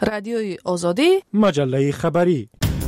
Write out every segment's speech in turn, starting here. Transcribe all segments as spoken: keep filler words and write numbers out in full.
رادیوی آزادی، مجله خبری.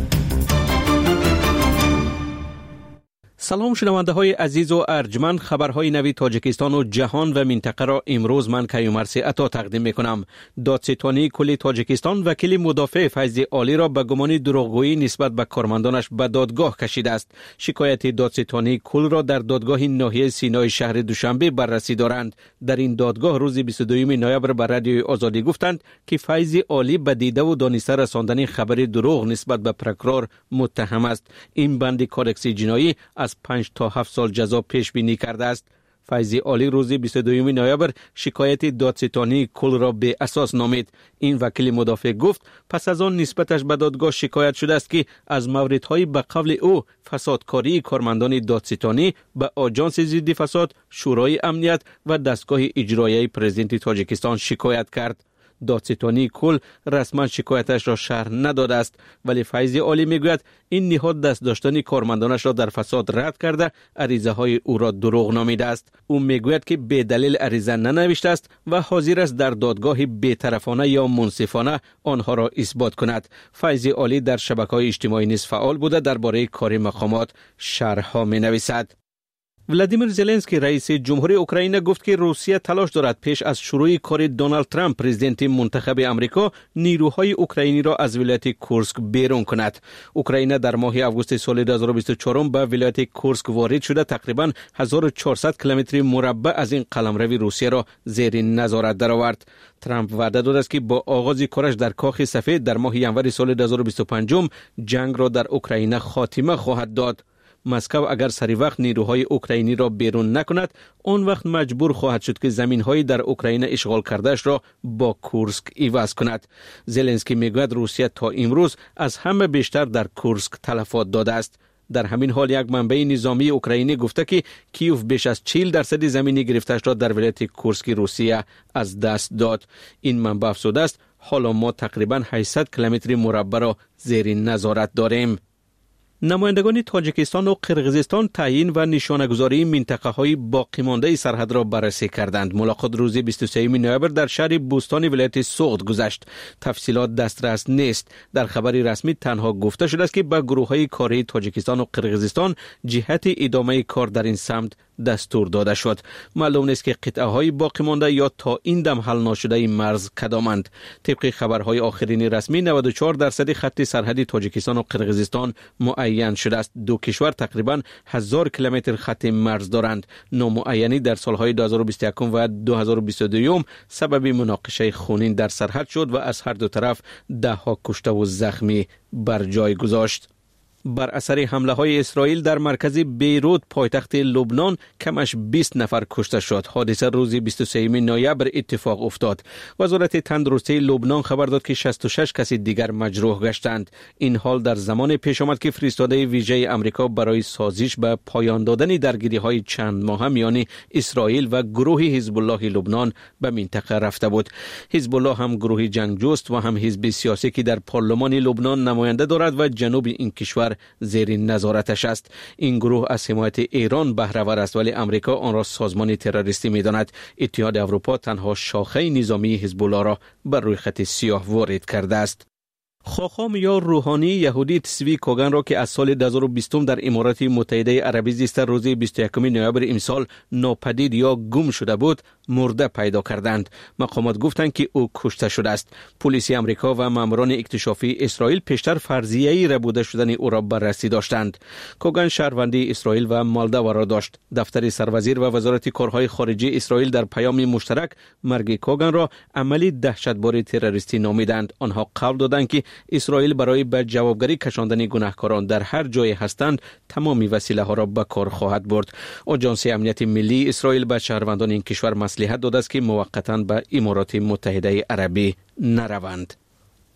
سلام شنونده های عزیز و ارجمند، خبرهای نوی تاجیکستان و جهان و منطقه را امروز من کیومرث عطا تقدیم میکنم. دادستانی کل تاجیکستان وکیل مدافع فیض عالی را به گمان دروغگویی نسبت به کارمندانش به دادگاه کشیده است. شکایت دادستانی کل را در دادگاه ناحیه سینای شهر دوشنبه بررسی دارند. در این دادگاه روز بیست و دوم نوامبر به رادیوی آزادی گفتند که فیض عالی به دیده و دانسته رساندن خبر دروغ نسبت به پروکرور متهم است. این بند کودکس جنایی از پنج تا هفت سال جزا پیش بینی کرده است. فیض عالی روز بیست و دوم نوامبر شکایت دادستانی کل را به اساس نامید. این وکیل مدافع گفت پس از آن نسبتش به دادگاه شکایت شده است که از موردهای به قول او فسادکاری کارمندان دادستانی به آژانس ضد فساد، شورای امنیت و دستگاه اجرایی پرزیدنت تاجیکستان شکایت کرد. دادستانی کل رسما شکایتش را شرح نداده است، ولی فیض عالی میگوید این نهاد دست داشتن کارمندانش را در فساد رد کرده عریضه های او را دروغ نامیده است. او میگوید که به دلیل عریضه ننوشته است و حاضر است در دادگاه بی‌طرفانه یا منصفانه آنها را اثبات کند. فیض عالی در شبکه‌های اجتماعی نیز فعال بوده درباره کار مقامات شرح ها می نویسد. ولادیمیر زلنسکی رئیس جمهوری اوکراین گفت که روسیه تلاش دارد پیش از شروع کار دونالد ترامپ پرزیدنت منتخب امریکا نیروهای اوکراینی را از ولایت کورسک بیرون کند. اوکراین در ماه آگوست سال دو هزار و بیست و چهار به ولایت کورسک وارد شده تقریباً هزار و چهارصد کیلومتر مربع از این قلمرو روسیه را زیر نظارت درآورد. ترامپ وعده داده است که با آغاز کارش در کاخ سفید در ماه ژانویه سال دو هزار و بیست و پنج جنگ را در اوکراین خاتمه خواهد داد. مسکو اگر سری وقت نیروهای اوکراینی را بیرون نکند، آن وقت مجبور خواهد شد که زمین‌های در اوکراین اشغال کردهش را با کورسک عوض کند. زلنسکی میگوید روسیه تا امروز از همه بیشتر در کورسک تلفات داده است. در همین حال یک منبع نظامی اوکراینی گفته که کیوف بیش از چهل درصد زمینی گرفته‌اش را در ولایت کورسک روسیه از دست داد. این منبع افزوده است حالا ما تقریباً هشتصد کیلومتر مربع را زیر نظارت داریم. نمایندگان تاجیکستان و قرقیزستان تعیین و نشانه‌گذاری منطقه‌های باقی مانده سرحد را بررسی کردند. ملاقات روز بیست و سوم نوامبر در شهر بوستان ولایت سوخت گذشت. تفصیلات دسترس نیست. در خبری رسمی تنها گفته شده است که به گروه‌های کاری تاجیکستان و قرقیزستان جهت ادامه کار در این سمت دستور داده شد. معلوم نیست که قطعه‌های باقی مانده یا تا این دم حل نشده مرز کدامند. طبق خبرهای آخرین رسمی نود و چهار درصد خط سرحدی تاجیکستان و قرقیزستان معین شده است. دو کشور تقریباً هزار کیلومتر خط مرز دارند. نامعینی در سالهای دو هزار و بیست و یک و دو هزار و بیست و دو سبب مناقشه خونین در سرحد شد و از هر دو طرف ده ها کشته و زخمی بر جای گذاشت. بر اثر حمله های اسرائیل در مرکز بیروت پایتخت لبنان کمش بیست نفر کشته شد. حادثه روز بیست و سوم نوامبر اتفاق افتاد. وزارت تندرستی لبنان خبر داد که شصت و شش کس دیگر مجروح گشتند. این حال در زمان پیش آمد که فرستاده ویژه آمریکا برای سازش به پایان دادن درگیری های چند ماهه میان اسرائیل و گروه حزب الله لبنان به منطقه رفته بود. حزب الله هم گروه جنگجوست و هم حزب سیاسی که در پارلمان لبنان نماینده دارد و جنوب این کشور زیر نظارتش است. این گروه از حمایت ایران بهره ور است، ولی امریکا آن را سازمان تروریستی می‌داند. اتحاد اروپا تنها شاخه نظامی حزب الله را بر روی خط سیاه وارد کرده است. خاخام یا روحانی یهودی تسوی کوگان را که از سال دو هزار و بیست در امارات متحده عربی زیست روز بیست و یکم نوامبر امسال ناپدید یا گم شده بود مرده پیدا کردند. مقامات گفتند که او کشته شده است. پلیس آمریکا و ماموران اکتشافی اسرائیل پیشتر فرضیه‌ای ربوده شدن او را بررسی داشتند. کوگان شهروندی اسرائیل و مالدو را داشت. دفتر سروزیر و وزارت کارهای خارجه اسرائیل در پیام مشترک مرگ کوگان را عملی دهشتبار تروریستی نامیدند. آنها قول دادند که اسرائیل برای به جوابگری کشاندن گناهکاران در هر جای هستند تمامی وسیله ها را به کار خواهد برد. آژانس امنیت ملی اسرائیل به شهروندان این کشور مصلحت داده است که موقتا به امارات متحده عربی نروند.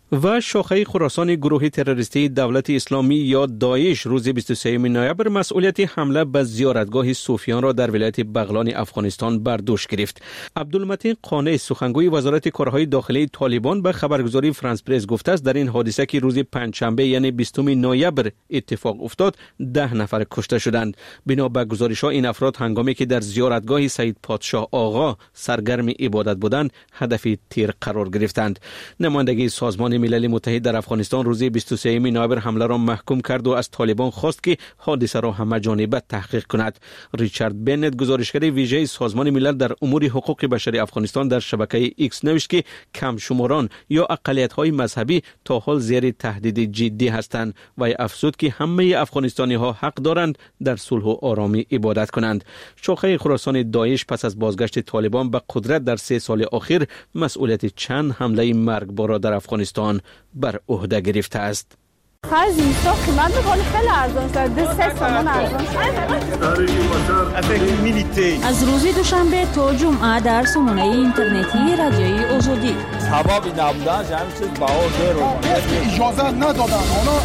و شاخه خراسان گروه تروریستی دولت اسلامی یا داعش روز بیست و سوم نوامبر مسئولیت حمله به زیارتگاه صوفیان را در ولایت بغلان افغانستان بر دوش گرفت. عبدالمتین قانع سخنگوی وزارت کارهای داخلی طالبان به خبرگزاری فرانس پرس گفته است در این حادثه که روز پنجشنبه یعنی بیستم نوامبر اتفاق افتاد ده نفر کشته شدند. بنا به گزارش‌ها این افراد هنگامی که در زیارتگاه سید پادشاه آقا سرگرم عبادت بودند هدف تیر قرار گرفتند. نمایندگی سازمان ملل متحد در افغانستان روز بیست و سوم نوامبر حمله را محکوم کرد و از طالبان خواست که حادثه را همه جانبه تحقیق کند. ریچارد بنت گزارشگر ویژه سازمان ملل در امور حقوق بشر افغانستان در شبکه ایکس نوشت که کم شماران یا اقلیت‌های مذهبی تا حال زیر تهدید جدی هستند و افزود که همه افغانستانی‌ها حق دارند در صلح و آرامی عبادت کنند. شاخه خراسان داعش پس از بازگشت طالبان به قدرت در سه سال اخیر مسئولیت چند حمله مرگبار در افغانستان بر عهده گرفته است. خرج اینستا قیمت بکنه خیلی ارزان شده، سه سامان ارزان شده. از روز دوشنبه تا جمعه در سامانه اینترنتی رادیوی آزادی سببی نبودن همین چیز بها زیرو اجازه ندادن. حالا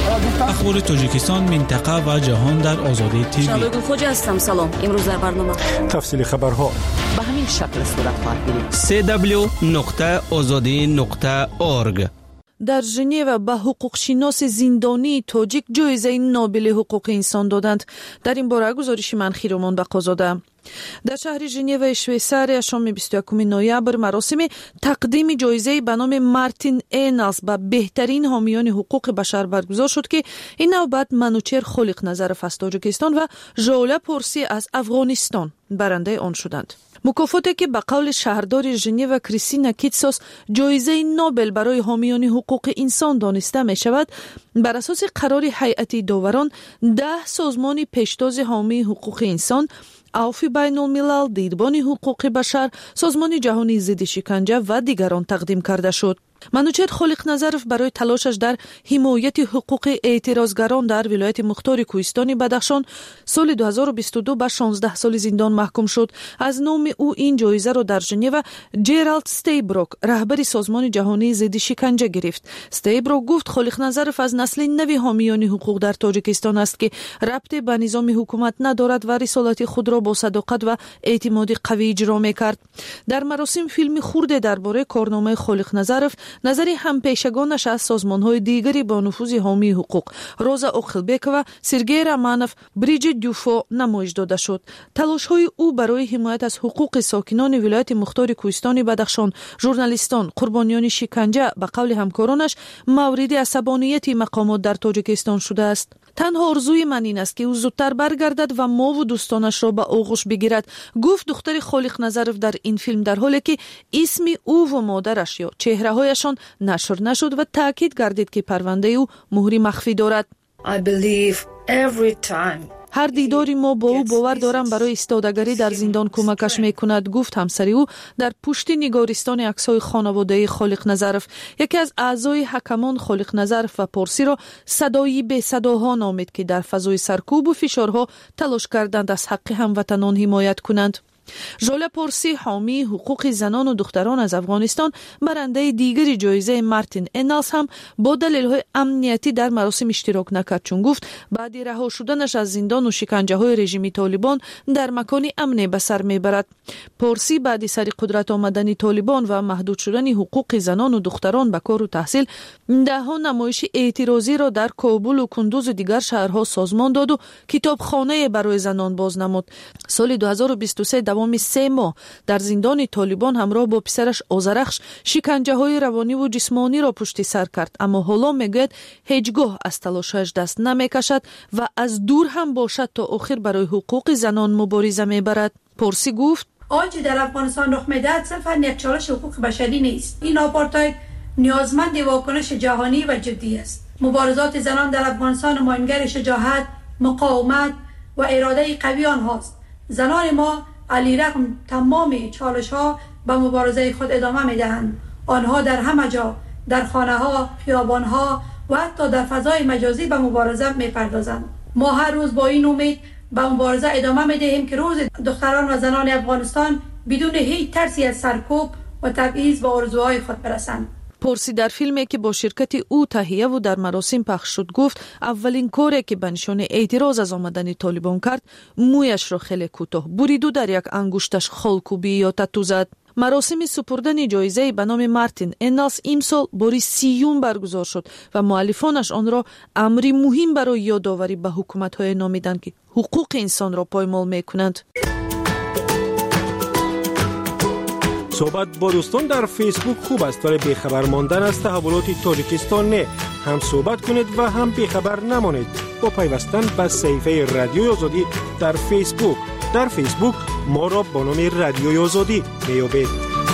اخبار تاجیکستان، منطقه و جهان در آزادی تیوی. شبگون خوجا هستم. سلام. امروز در برنامه تفصیل خبرها به همین شکل صورت خواهد گرفت. سی دبلیو نقطه آزادی نقطه اورگ. در ژنو به حقوق شناس زندانی تاجیک جایزه نوبل حقوق انسان دادند. در این باره گزارش منخی رومان بقازاده. در شهر ژنو شویساریا شام بیست و یکم نوامبر مراسم تقدیم جایزه به نام مارتین اینالز به بهترین حامیان حقوق بشر برگزار شد که این نوبت منوچهر خالق‌نظرов از تاجیکستان و ژولا پورسی از افغانستان برنده آن شدند. مکافاتی که به قول شهردار ژنو کریستینا کیتسوس جایزه نوبل برای حامیان حقوق انسان دانسته می شود، بر اساس قرار هیئت داوران ده سازمان پیشتاز حامی حقوق انسان، عفو بین الملل، دیدبان حقوق بشر، سازمان جهانی ضد شکنجه و دیگران تقدیم کرده شد. منوچهر خالق‌نظرов برای تلاشش در حمایت حقوق اعتراضگران در ولایت مختار کوهستان بدخشان سال دو هزار و بیست و دو به شانزده سال زندان محکوم شد. از نام او این جایزه را در ژنو جرالد استیبروک رهبر سازمان جهانی ضد شکنجه گرفت. استیبروک گفت خالق‌نظرов از نسل نوی حامیان حقوق در تاجیکستان است که ربطی به نظام حکومت ندارد و رسالت خود را با صداقت و اعتماد قوی اجرا می‌کرد. در مراسم فیلمی خرد درباره کارنامه خالق‌نظرов نظری همپیشگانش از سازمان‌های دیگری با نفوذ حامی حقوق روزا اوخلبک و سرگئی رامانوف، بریجیت دوفو نمایش داده شد. تلاش‌های او برای حمایت از حقوق ساکنان ولایت مختار کوهستان بدخشان، ژورنالیستان، قربانیان شکنجه به قول همکارانش مورد عصبانیت مقامات در تاجیکستان شده است. تنها آرزوی من این است که او زودتر برگردد و ما و دوستانش را به آغوش بگیرد، گفت دختر خالق‌نظرов در این فیلم، در حالی که اسم او و مادرش یا چهره‌هایشان نشر نشد و تاکید گردید که پرونده او مهری مخفی دارد. I believe every time هر دیداری ما با او باور دارم برای استادگری در زندان کمکش میکند، گفت همسری او در پشت نگارستان عکس‌های خانواده خالق‌نظرов. یکی از اعضای حکمان خالق‌نظرov و پارسی را صدایی به صداها نامید که در فضای سرکوب و فشارها تلاش کردند از حق هموطنان حمایت کنند. ژولا پورسی حامی حقوق زنان و دختران از افغانستان برنده دیگری جایزه مارتین اینالز هم با دلایل امنیتی در مراسم اشتراک نکرد، چون گفت بعد رها شدنش از زندان و شکنجه های رژیم طالبان در مکانی امنی به سر میبرد. پورسی بعد سر قدرت آمدن طالبان و محدود شدن حقوق زنان و دختران به کار و تحصیل ده ها نمایش اعتراضی را در کابل و کندوز و دیگر شهرها سازمان داد و کتابخانه برای زنان باز نمود. سال دو هزار و بیست و سه دوام سه ماه در زندان طالبان همراه با پسرش آذرخش شکنجه های روانی و جسمانی را پشت سر کرد، اما حالا میگوید هیچگاه از تلاشش دست نمیکشد و از دور هم باشد تا آخر برای حقوق زنان مبارزه میبرد. پورسی گفت آنچه در افغانستان رخ میدهد صرفاً یک چالش حقوق بشری نیست. این آپارتاید نیازمند واکنش جهانی و جدی است. مبارزات زنان در افغانستان نمایانگر شجاعت، مقاومت و اراده قوی آنهاست. زنان ما علیرغم تمام چالش ها به مبارزه خود ادامه می دهند. آنها در همه جا، در خانه ها، خیابان ها و حتی در فضای مجازی به مبارزه می پردازند. ما هر روز با این امید به مبارزه ادامه می دهیم که روز دختران و زنان افغانستان بدون هیچ ترسی از سرکوب و تبعیض به آرزوهای خود برسند. پورسی در فیلمی که با شرکت او تهیه و در مراسم پخش شد گفت اولین کاری که به نشانه اعتراض از آمدن طالبان کرد مویش را خیلی کوتاه برید و در یک انگشتش خالکوبی یا تتو زد. مراسم سپردن جایزه به نام مارتین انالس امسال باری سیوم برگزار شد و مؤلفانش آن را امری مهم برای یادآوری به حکومت‌های نامیدند که حقوق انسان را پایمال می‌کنند. صحبت با دوستان در فیسبوک خوب است ولی بیخبر ماندن از تحولات تاجیکستان نه. هم صحبت کنید و هم بیخبر نمانید با پیوستن به صفحه رادیوی آزادی در فیسبوک. در فیسبوک ما را با نام رادیوی آزادی میابید.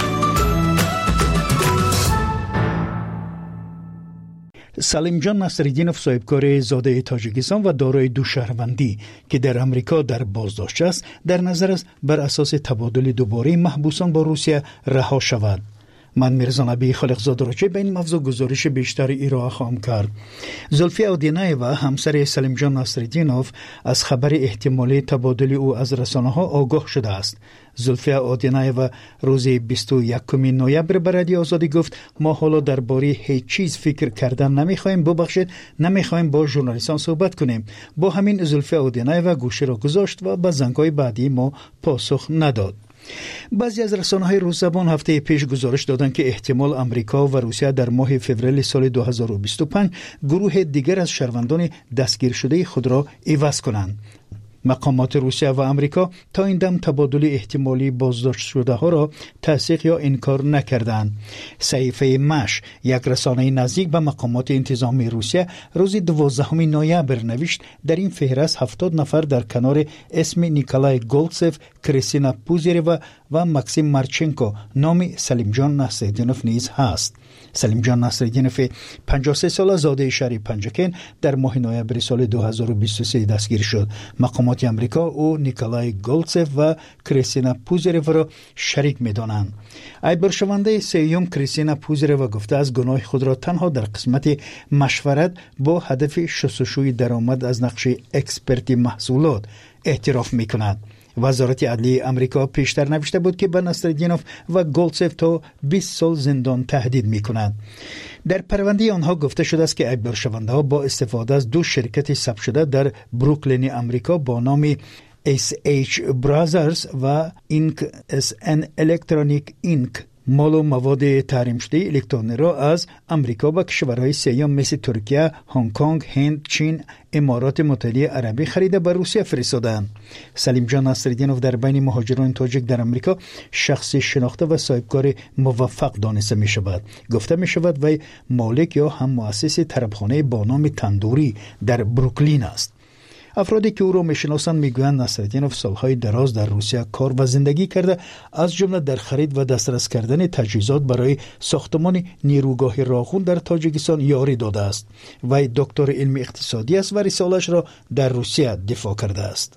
سلیم جان نصرالدینوف صاحبکار زاده تاجیکستان و دارای دو شهروندی که در امریکا در بازداشت است در نظر است بر اساس تبادل دوباره محبوسان با روسیه رها شود. من میرزا نبی خالقزاد را چه به این موضوع گزارش بیشتری ارائه خواهم کرد. زلفی اودینایوا همسر سلیم جان نصرالدینوف از خبر احتمالی تبادل او از رسانه‌ها آگاه شده است. زلفی اودینایوا روز بیست و یکم نوامبر به رادیو آزادی گفت ما حالا درباره هیچ چیز فکر کردن نمیخوایم، ببخشید نمیخوایم با ژورنالیستان صحبت کنیم. با همین زلفی اودینایوا گوشه را گذاشت و به زنگ‌های بعدی ما پاسخ نداد. بعضی از رسانه‌های روس زبان هفته پیش گزارش دادند که احتمال امریکا و روسیه در ماه فوریه سال دو هزار و بیست و پنج گروه دیگر از شهروندان دستگیر شده خود را عوض کنند. مقامات روسیه و امریکا تا این دم تبادل احتمالی بازداشت شده ها را تصدیق یا انکار نکردند. صحیفه مش یک رسانه نزدیک به مقامات انتظامی روسیه روز دوازدهم نوامبر نوشت در این فهرست هفتاد نفر در کنار اسم نیکولای گولتسف، کریستینا پوزیروا و ماکسیم مارچنکو نام سلیم جان نصرالدینوف نیز هست. سلیم جان نصرالدینوف پنجاه و سه ساله زاده شهر پنجکن در ماه نوامبر سال دو هزار و بیست و سه دستگیر شد. مقامات امریکا او نیکولای گولتسف و کریستینا پوزیروا را شریک می‌دانند. ایبرشونده سیوم کریستینا پوزیروا گفته از گناه خود را تنها در قسمت مشورت با هدف شستشوی درآمد از نقش اکسپرتی محصولات اعتراف می‌کند. وزارت عدلیه امریکا پیشتر نوشته بود که به نصرالدینوف و گولتسف تا بیست سال زندان تهدید می‌کند. در پرونده آنها گفته شده است که ایبرشونده‌ها با استفاده از دو شرکت ثبت شده در بروکلین امریکا با نام اس اچ Brothers و اینک اس ان Electronic اینک مال و مواد تحریم شده الکترونی را از امریکا و کشورهای سوم مثل ترکیه، هنگ کنگ، هند، چین، امارات متحده عربی خریده به روسیه فرستادند. سلیم جان نصرالدینوف در بین مهاجران تاجیک در امریکا شخصی شناخته و صاحبکار موفق دانسته می شود. گفته می شود وی مالک یا هم مؤسس طربخانه با نام تندوری در بروکلین است. افرادی که او را میشناسند میگویند نصرالدینوف سالهای دراز در روسیه کار و زندگی کرده، از جمله در خرید و دسترس کردن تجهیزات برای ساختمان نیروگاه راغون در تاجیکستان یاری داده است. وی دکتر علم اقتصادی است و رساله‌اش را در روسیه دفاع کرده است.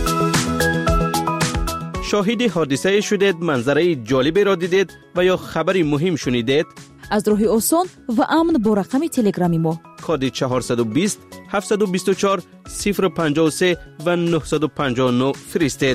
شاهد حادثه شدید، منظره جالبی را دیدید و یا خبری مهم شنیدید؟ از راه آسان و امن با رقم تلگرامی ما کد چهارصد و بیست هفتصد و بیست و چهار صفر پنجاه و سه و نهصد و پنجاه و نه فرستید.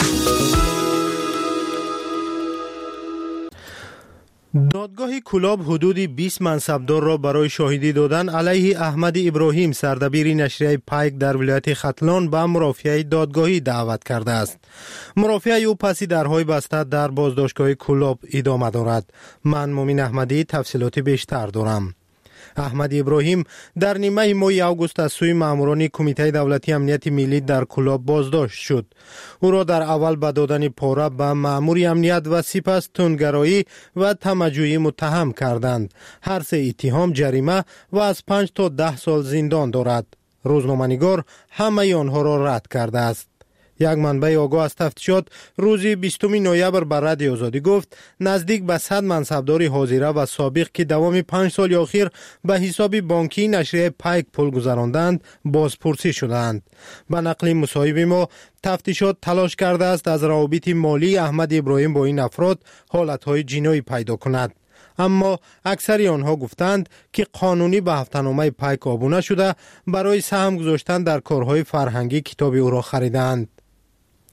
دادگاه کلاب حدود بیست منصبدار را برای شاهدی دادن علیه احمد ابراهیم سردبیر نشریه پایک در ولایت ختلان به مرافعه دادگاهی دعوت کرده است. مرافعه او پس درهای بسته در بازداشتگاه کلاب ادامه دارد. من مومن احمدی تفصیلات بیشتر دارم. احمد ابراهیم در نیمه ماه آگوست از سوی ماموران کمیته دولتی امنیت ملی در کلاب بازداشت شد. او را در اول به دادن پاره به مامور امنیت و سپس تندگرایی و تمجویی متهم کردند. هر سه اتهام جریمه و از پنج تا ده سال زندان دارد. روزنامه‌نگار همه آنها را رد کرده است. یک منبع آگاه از تفتیشات روز بیستم نوامبر بر رادیو آزادی گفت نزدیک به صد منصبدار حاضره و سابق که دوام پنج سال اخیر به حساب بانکی نشریه پایک پول گذراندند بازپرسی شدند. به نقل مصاحب ما تفتیشات تلاش کرده است از روابط مالی احمد ابراهیم با این افراد حالتهای جنایی پیدا کند. اما اکثری آنها گفتند که قانونی به هفته‌نامه پایک آبونه شده برای سهم گذاشتن در کارهای فرهنگی کتاب او را خریدند.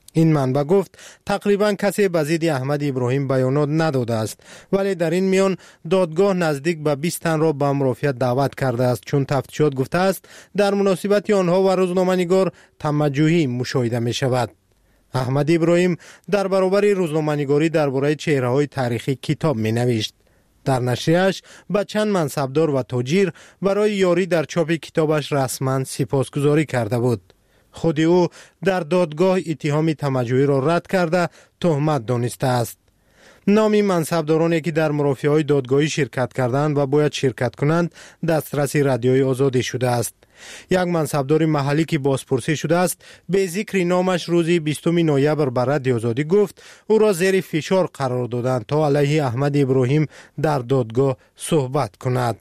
این منبع گفت تقریبا کسی به ضد احمد ابراهیم بیانات نداده است، ولی در این میان دادگاه نزدیک به بیست تن را به مرافعت دعوت کرده است، چون تفتیشات گفته است در مناسبت آنها و روزنامه‌نگار تمجیدی مشاهده می شود. احمد ابراهیم در برابر روزنامه‌نگاری درباره چهره‌های تاریخی کتاب می نوشت. در نشریه‌اش به چند منصبدار و تاجر برای یاری در چاپ کتابش رسما سپاسگزاری کرده بود. خود او در دادگاه اتهام تمجیدی را رد کرده تهمت دانسته است. نامی منصبدارانی که در مرافعه‌های دادگاهی شرکت کردند و باید شرکت کنند دسترس رادیوی آزادی شده است. یک منصبدار محلی که بازپرسی شده است به ذکر نامش روزی بیستم نوامبر بر رادیو آزادی گفت او را زیر فشار قرار دادند تا علیه احمد ابراهیم در دادگاه صحبت کند.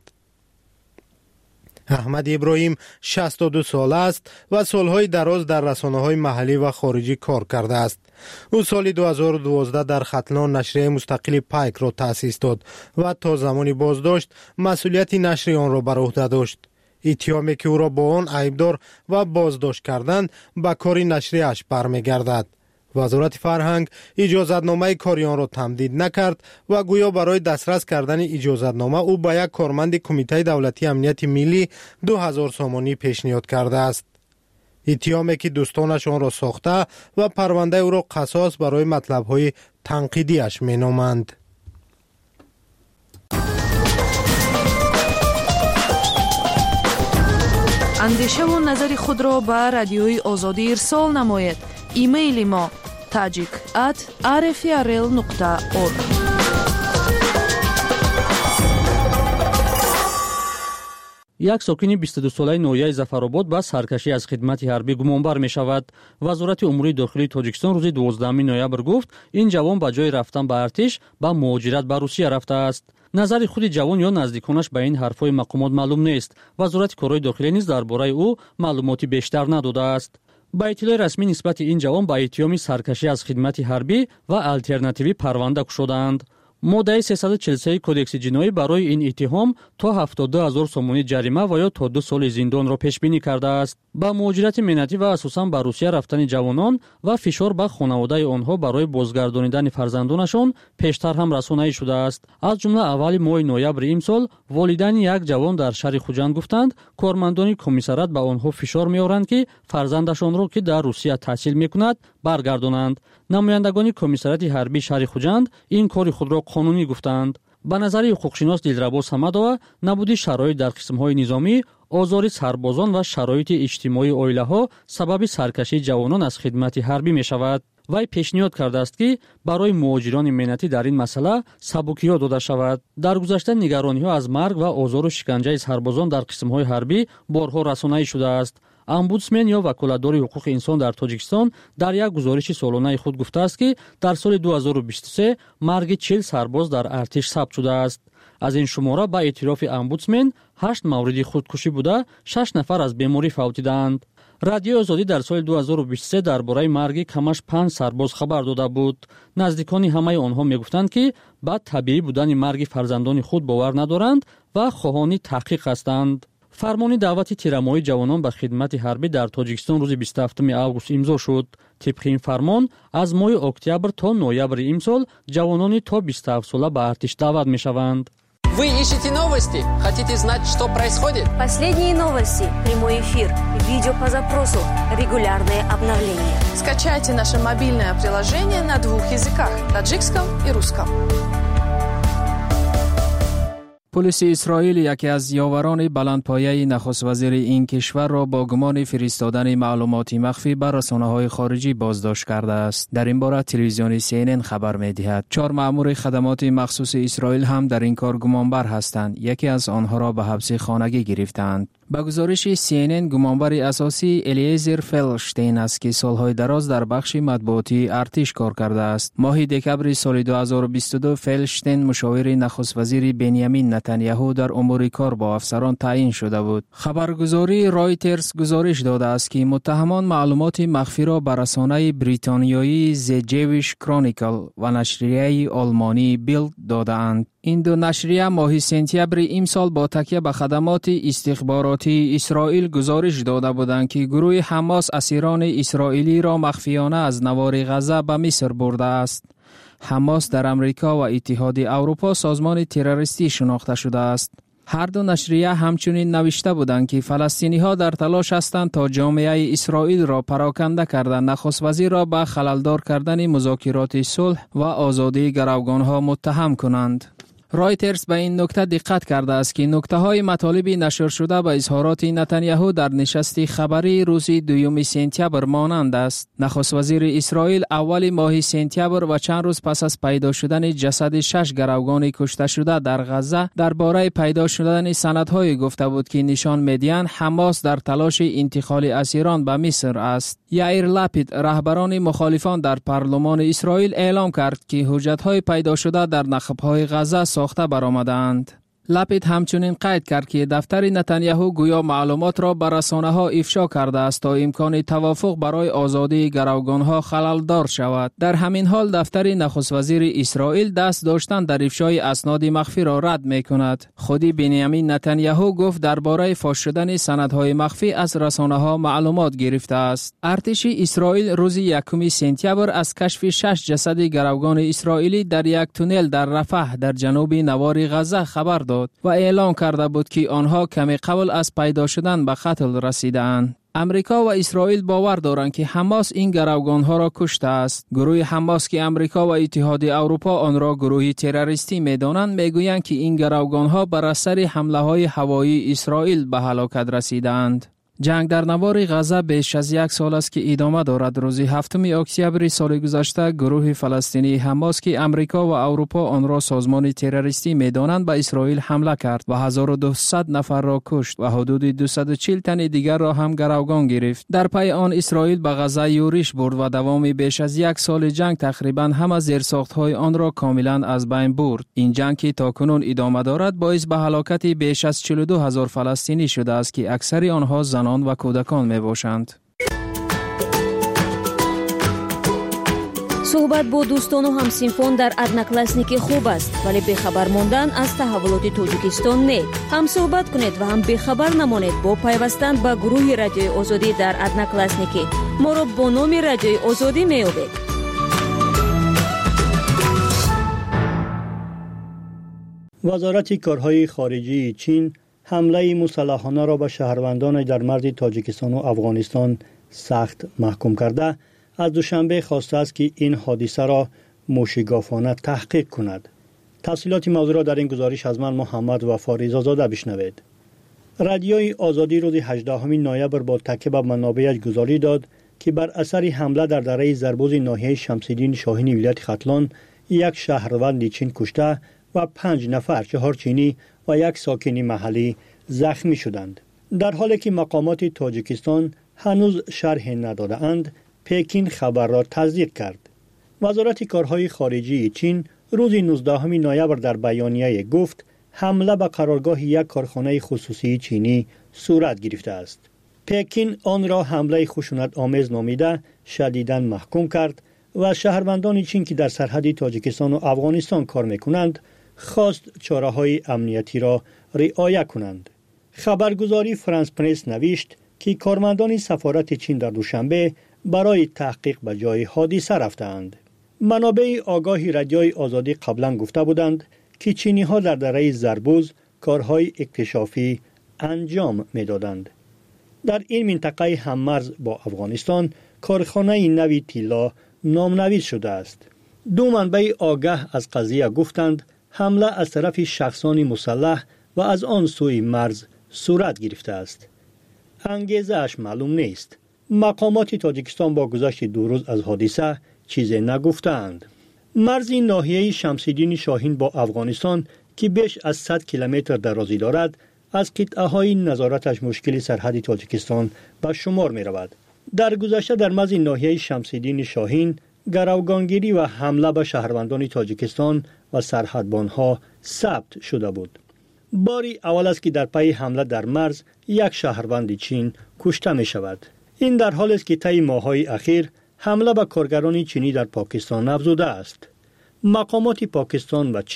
احمد ابراهیم شصت و دو ساله است و سالهای دراز در رسانه‌های محلی و خارجی کار کرده است. او سال دو هزار و دوازده در ختلان نشریه مستقل پایک را تأسیس داد و تا زمانی بازداشت مسئولیت نشر آن را بر عهده داشت. اتهامی که او را با آن عیبدار و بازداشت کردند به کار نشریه‌اش برمیگردد. وزارت فرهنگ اجازتنامه کاری آن را تمدید نکرد و گویا برای دسترس کردن اجازتنامه او به یک کارمند کمیته دولتی امنیت ملی دو هزار سامانی پیشنهاد کرده است. اتهامی که دوستانش آن را ساخته و پرونده او را قصاص برای مطلب‌های تنقیدیش مینامند. اندیشه و نظر خود را به رادیوی آزادی ارسال نماید. ایمیل ما tajik at r f r l nokta org. یک ساکن بیست و دو ساله نویای زفرآباد با سرکشی از خدمت حربی گمانبر می شود. وزارت امور داخلی تاجیکستان روز دوازدهم نوامبر گفت این جوان با جای رفتن به ارتش با مهاجرت به روسیه رفته است. نظر خود جوان یا نزدیکانش به این حرفهای مقامات معلوم نیست. وزارت کارهای داخلی نیز درباره او معلوماتی بیشتر نداده است. با اطلاع رسمی نسبت این جوان با اتهام سرکشی از خدمت حربی و آلترناتیوی پرونده شدند. ماده سیصد و چهل و سه کدکس جنایی برای این اتهام تا هفتاد و دو هزار سومانی جریمه و یا تا دو سال زندان را پیش بینی کرده است. با مهاجرت ملتی و اساساً به روسیه رفتن جوانان و فشار به خانواده آنها برای بازگردانیدن فرزندانشان پیشتر هم رسانه‌ای شده است. از جمله اول ماه نوامبر امسال والدین یک جوان در شهر خوجند گفتند کارمندان کمیسریات به آنها فشار می‌آورند که فرزندشان را که در روسیه تحصیل می‌کند برگردانند. نمایندگان کمیسریات حربی شهر خوجند این کار خود را قانونی گفتند. به نظر حقوقشناس دلربا صمدова نبودی شرایط در قسم‌های نظامی، آزار سربازان و شرایط اجتماعی عائله‌ها سبب سرکشی جوانان از خدمت حربی می‌شود. وی پیشنهاد کرده است که برای مهاجران ملتی در این مسئله سبکی‌ها داده شود. در گذشته نگرانی‌ها از مرگ و آزار و شکنجه سربازان در قسم‌های حربی بارها رسانه‌ای شده است. امبودسمن یا وکالتدار حقوق انسان در تاجیکستان در یک گزارش سالانه خود گفته است که در سال دو هزار و بیست و سه مرگ چهل سرباز در ارتش ثبت شده است. از این شماره با اعتراف امبودسمن هشت مورد خودکشی بوده، شش نفر از بیماری فوتیدند. رادیو آزادی در سال دو هزار و بیست و سه درباره مرگ کمش پنج سرباز خبر داده بود. نزدیکان همه آنها میگفتند که با طبیعی بودن مرگ فرزندان خود باور ندارند و خواهان تحقیق هستند. فرمان دعوت تیرمایی جوانان به خدمت حربی در تاجیکستان روز بیست و هفتم آگوست امضا شد. طبق این فرمان از ماه اکتبر تا نوامبر امسال جوانان تا بیست و هفت ساله به ارتش دعوت میشوند. Вы ищете новости? Хотите знать, что происходит? Последние новости, прямой эфир, видео по запросу, регулярные обновления. Скачайте наше мобильное приложение на двух языках – таджикском и русском. پلیس اسرائیل یکی از یاوران بلندپایه نخست وزیر این کشور را با گمان فرستادن معلومات مخفی بر رسانه‌های خارجی بازداشت کرده است. در این باره تلویزیون سی ان ان خبر می‌دهد چهار مأمور خدمات مخصوص اسرائیل هم در این کار گمانبر هستند. یکی از آنها را به حبس خانگی گرفتند. با گزارش سی ان ان گمانبر اساسی الیزر فلشتین است که سالهای دراز در بخش مطبوعاتی ارتش کار کرده است. ماه دکبر سال دو هزار و بیست و دو فلشتین مشاور نخست وزیر بنیامین نتانیاهو در امور کار با افسران تعیین شده بود. خبرگزاری رایترز گزارش داده است که متهمان معلومات مخفی را به رسانه بریتانیایی ز جویش کرونیکل و نشریه آلمانی بیلد دادند. این دو نشریه ماه سپتامبر امسال با تکیه به خدمات استخباراتی اسرائیل گزارش داده بودند که گروه حماس اسیران اسرائیلی را مخفیانه از نوار غزه به مصر برده است. حماس در امریکا و اتحاد اروپا سازمان تروریستی شناخته شده است. هر دو نشریه همچنین نوشته بودند که فلسطینی ها در تلاش هستند تا جامعه اسرائیل را پراکنده کردن نخست وزیر را به خللدار کردن مذاکرات صلح و آزادی گروگان ها متهم کنند. رایترز به این نکته دقت کرده است که نکته های مطالبی نشر شده به اظهارات نتانیاهو در نشست خبری روز دوم سپتامبر مانند است. نخست وزیر اسرائیل اول ماه سپتامبر و چند روز پس از پیدا شدن جسد شش گروگان کشته شده در غزه درباره پیدا شدن سندهای گفته بود که نشان می‌دهند حماس در تلاش انتقال اسیران به مصر است. یائیر لپید رهبران مخالفان در پارلمان اسرائیل اعلام کرد که حجت‌های پیدا شده در نخب‌های غزه ساخته برآمدند. لپید همچنین قید کرد که دفتر نتانیاهو گویا معلومات را به رسانه‌ها افشا کرده است تا امکان توافق برای آزادی گروگان‌ها خلل‌دار شود. در همین حال دفتر نخست وزیر اسرائیل دست داشتن در افشای اسناد مخفی را رد می‌کند. خودی بنیامین نتانیاهو گفت درباره فاش شدن سندهای مخفی از رسانه‌ها معلومات گرفته است. ارتش اسرائیل روز یکم سپتامبر از کشف شش جسد گروگان اسرائیلی در یک تونل در رفح در جنوب نوار غزه خبر داد و اعلام کرده بود که آنها کمی قبل از پیدا شدن به قتل رسیدند. امریکا و اسرائیل باور دارند که حماس این گروگانها را کشته است. گروه حماس که امریکا و اتحاد اروپا آن را گروه تروریستی می‌دانند میگویند که این گروگانها بر اثر حمله‌های هوایی اسرائیل به هلاکت رسیدند. جنگ در نوار غزه بیش از یک سال است که ادامه دارد. روز هفتم اکتبر سال گذشته گروه فلسطینی حماس که امریکا و اروپا آن را سازمان تروریستی می‌دانند به اسرائیل حمله کرد و هزار و دویست نفر را کشت و حدود دویست و چهل تن دیگر را هم گروگان گرفت. در پی آن اسرائیل به غزه یورش برد و دوام بیش از یک سال جنگ تقریباً همه زیرساخت‌های آن را کاملاً از بین برد. این جنگ که تاکنون ادامه دارد باعث به هلاکت بیش از چهل و دو هزار فلسطینی شده است که اکثر آنها زنان و کودکان می باشند. صحبت با دوستان و همسینفون در ادناکلاسنیک خوب است، ولی بخبر ماندن از تحولات تاجیکستان نه. هم صحبت کنید و هم بخبر نمانید با پیوستن به گروه رادیوی آزادی در ادناکلاسنیک. ما را با نام رادیوی آزادی می یابید. وزارت کارهای خارجی چین حمله مسلحانه را به شهروندان در مرز تاجیکستان و افغانستان سخت محکوم کرده، از دوشنبه خواسته است که این حادثه را موشگافانه تحقیق کند. تفصیلات موضوع را در این گزارش از من محمد وفا رضازاده بشنوید. رادیوی آزادی روز هجدهم نوامبر با تکیه بر منابعش گزارش داد که بر اثر حمله در دره زربوز ناحیه شمس‌الدین شاهین ولایت ختلان یک شهروند چین کشته و پنج نفر چهار چینی و یک ساکن محلی زخمی شدند. در حالی که مقامات تاجیکستان هنوز شرح نداده اند، پکین خبر را تصدیق کرد. وزارت کارهای خارجی چین روز نوزدهم نوامبر در بیانیه گفت حمله به قرارگاه یک کارخانه خصوصی چینی صورت گرفته است. پکین آن را حمله خشونت آمیز نامیده شدیداً محکوم کرد و شهروندان چین که در سرحد تاجیکستان و افغانستان کار میکنند خواست چاره‌های امنیتی را رعایت کنند. خبرگزاری فرانس پرس نوشت که کارمندان سفارت چین در دوشنبه برای تحقیق به جای حادثه رفتند. منابع آگاهی رادیوی آزادی قبلا گفته بودند که چینی ها در دره زربوز کارهای اکتشافی انجام میدادند. در این منطقه هممرز با افغانستان کارخانه نوی تیلا نامنویس شده است. دو منبع آگاه از قضیه گفتند حمله از طرف شخصان مسلح و از آن سوی مرز صورت گرفته است. انگیزه اش معلوم نیست. مقامات تاجیکستان با گذشت دو روز از حادثه چیزی نگفتند. مرز ناحیه شمس‌الدین شاهین با افغانستان که بیش از صد کیلومتر درازی دارد، از قطعه های نظارتش مشکل سرحد تاجیکستان به شمار می رود. در گذشته در مرز ناحیه شمس‌الدین شاهین گروگانگیری و حمله به شهروندان تاجیکستان و سرحدبانها ثبت شده بود. باری اول است که در پی حمله در مرز یک شهروند چین کشته می شود. این در حالی است که طی ماه‌های اخیر حمله به کارگران چینی در پاکستان افزوده است. مقامات پاکستان و چین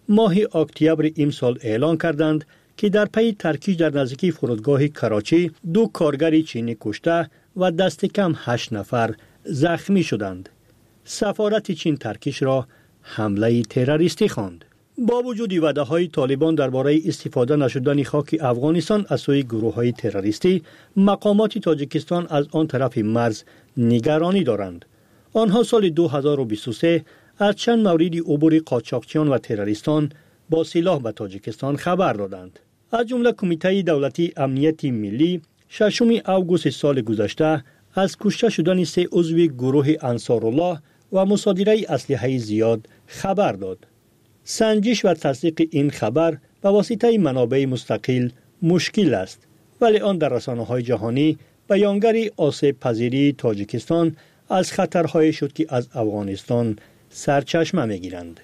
ماه اکتبر امسال اعلان کردند که در پی ترکیش در نزدیکی فرودگاه کراچی دو کارگر چینی کشته و دست کم هشت نفر زخمی شدند. سفارت چین ترکیش را حمله تروریستی خواند. با وجود وعده‌های طالبان درباره استفاده نشدن خاک افغانستان از سوی گروه‌های تروریستی، مقامات تاجیکستان از آن طرف مرز نگرانی دارند. آنها سال دو هزار و بیست و سه از چند مورد عبور قاچاقچیان و تروریستان با سلاح به تاجیکستان خبر دادند. از جمله کمیته دولتی امنیت ملی ششم اوگوست سال گذشته از کشته شدن سه عضو گروه انصارالله و مصادره اسلحه زیاد خبر داد. سنجش و تصدیق این خبر به واسطه منابع مستقل مشکل است، ولی آن در رسانه‌های جهانی بیانگر آسیب پذیری تاجیکستان از خطرهای شد که از افغانستان سرچشمه می‌گیرند.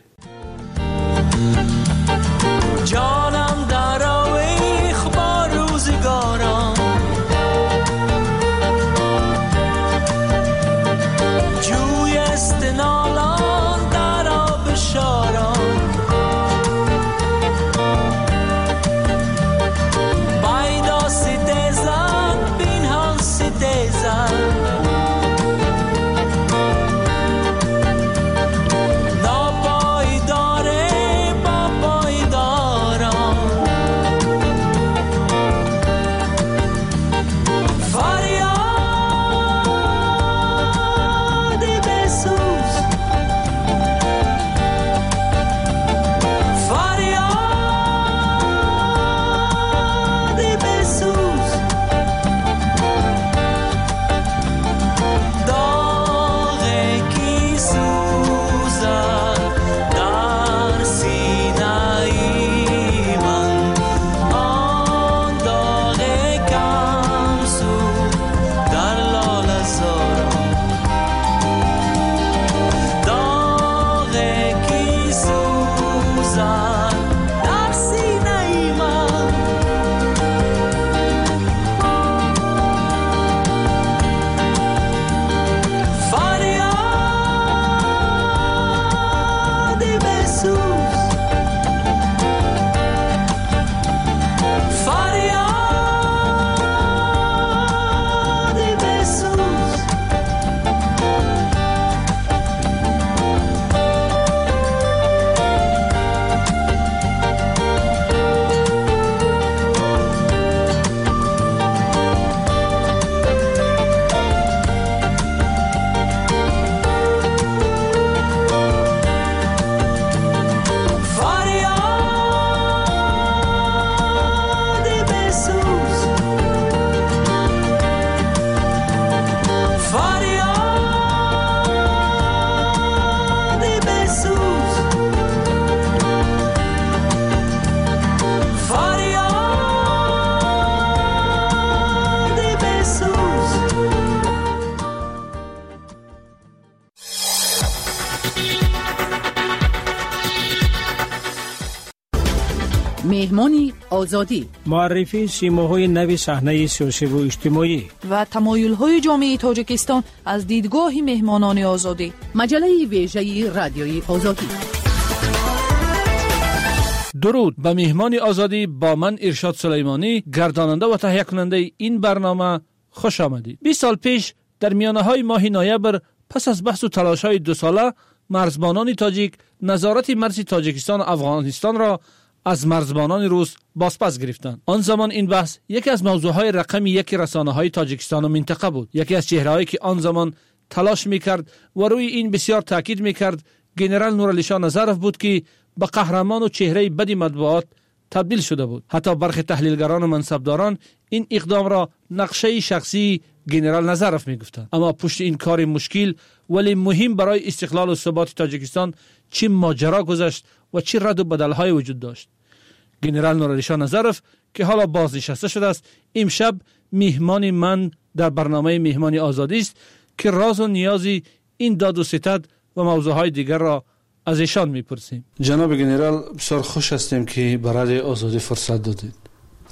جانم در آویخ با روزگاران، جوی استنالان در آب شاران، بایدا ستیزن بینهان ستیزن، مهمانی آزادی، معرفی سیماهای نوی صحنه سیاسی و اجتماعی و تمایل‌های جامعه تاجیکستان از دیدگاه مهمانان آزادی. مجله ویژه رادیوی آزادی. درود به مهمان آزادی، با من ارشاد سلیمانی، گرداننده و تهیه کننده این برنامه خوش آمدید. بیست سال پیش در میانه‌های ماه نوامبر، پس از بحث و تلاش‌های دو ساله، مرزبانان تاجیک نظارت مرز تاجیکستان و افغانستان را از مرزبانان روس بازپس گرفتند. آن زمان این بحث یکی از موضوعهای رقمی یک رسانه‌های تاجیکستان و منطقه بود. یکی از چهره‌هایی که آن زمان تلاش می‌کرد و روی این بسیار تاکید می‌کرد ژنرال نورعلی شاه نظرف بود که به قهرمان و چهره بدی مطبوعات تبدیل شده بود. حتی برخی تحلیلگران و منصبداران این اقدام را نقشه شخصی ژنرال نظرف می‌گفتند. اما پشت این کار مشکل ولی مهم برای استقلال و ثبات تاجیکستان چه ماجرا گذشت و چه رد و بدل‌های وجود داشت. ژنرال نورعلی شاه نظرف که حالا بازنشسته شده است، امشب مهمان من در برنامه مهمانی آزادی است که راز و نیازی این داد و ستد و موضوعهای دیگر را از ایشان میپرسیم. جناب ژنرال، بسیار خوش هستیم که برای آزادی فرصت دادید.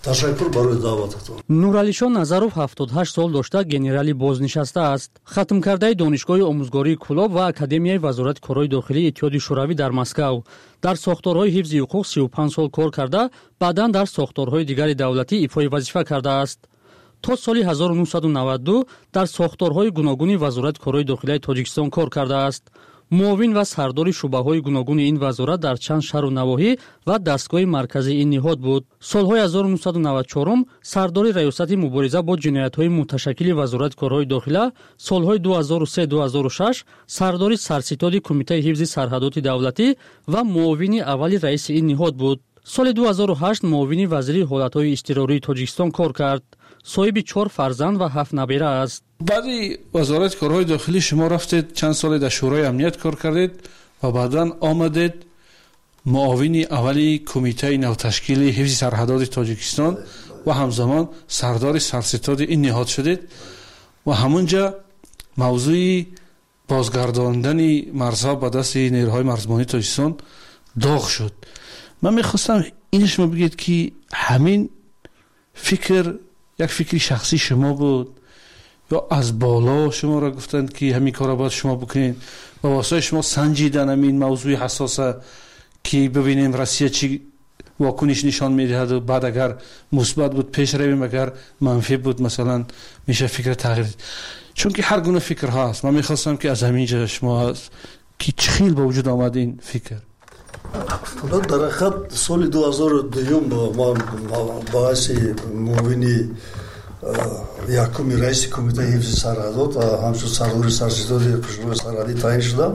ташаккур барои даъвататон. нуралишон назаров ҳафтод و ҳашт сол дошта генерали бознишаста аст. хатмкардаи донишгоҳи омӯзгории Кулоб ва Академияи Вазорати Корҳои Дохилии Иттиҳоди Шӯравӣ дар Москав. Дар сохторҳои ҳифзи ҳуқуқ си و پنج сол кор карда, баъдан дар сохторҳои дигари давлатӣ ифои вазифа кардааст. то соли ҳазору нуҳсаду навад و ду дар сохторҳои гуногуни Вазорати Корҳои Дохилияи Тоҷикистон кор кардааст. муовин ва сардори шӯъбаҳои гуногуни ин вазорат дар чанд шаҳру навоҳӣ ва дастгоҳи марказии ин ниҳод буд. солҳои ҳазору нуҳсаду навад و чор сардори раёсати мубориза бо ҷиноятҳои муташаккили Вазорати Корҳои Дохила, солҳои ду ҳазору се - ду ҳазору шаш сардори сарситоди Кумитаи ҳифзи сарҳадоти давлатӣ ва муовини аввали раиси ин ниҳод буд. соли ду ҳазору ҳашт муовини вазири ҳолатҳои изтирории Тоҷикистон кор кард. соҳиби чор фарзанд ва ҳафт набира аст. баъди Вазорати Корҳои Дохилӣ шумо рафтед чанд соле дар Шӯрои Амният кор кардед ва баъдан омадед муовини аввали Кумитаи навташкили ҳифзи сарҳадоти Тоҷикистон ва ҳамзамон сардори сарситоди ин ниҳод шудед ва ҳамунҷа мавзӯи бозгардондани марзҳо ба дасти нерӯҳои марзбонии Тоҷикистон доғ шуд. ман мехостам ин шумо бигед ки ҳамин фикр як фикри шахсӣ шумо буд ё аз боло шуморо гуфтанд ки ҳамин корро бояд шумо бикунед ва воситаи шумо санҷидан ҳамин мавзӯи ҳасоса ки бибинем Россия чӣ вокуниш нишон медиҳад و баъд агар мусбат буд пеш равем, агар манфӣ буд масалан меша фикр тағйир дид. чунки ҳар гуна фикрҳо ҳаст. ман мехостам ки аз ҳамин ҷо шумо ки чӣ хел ба вуҷуд омад ин фикр? дар ҳақиқат соли ду ҳазору дуюм ман ба ҳайси муовини якуми раиси Кумитаи ҳифзи сарҳадот ҳамчун сардори сарситоди қушрои сарҳадӣ таъин шудам.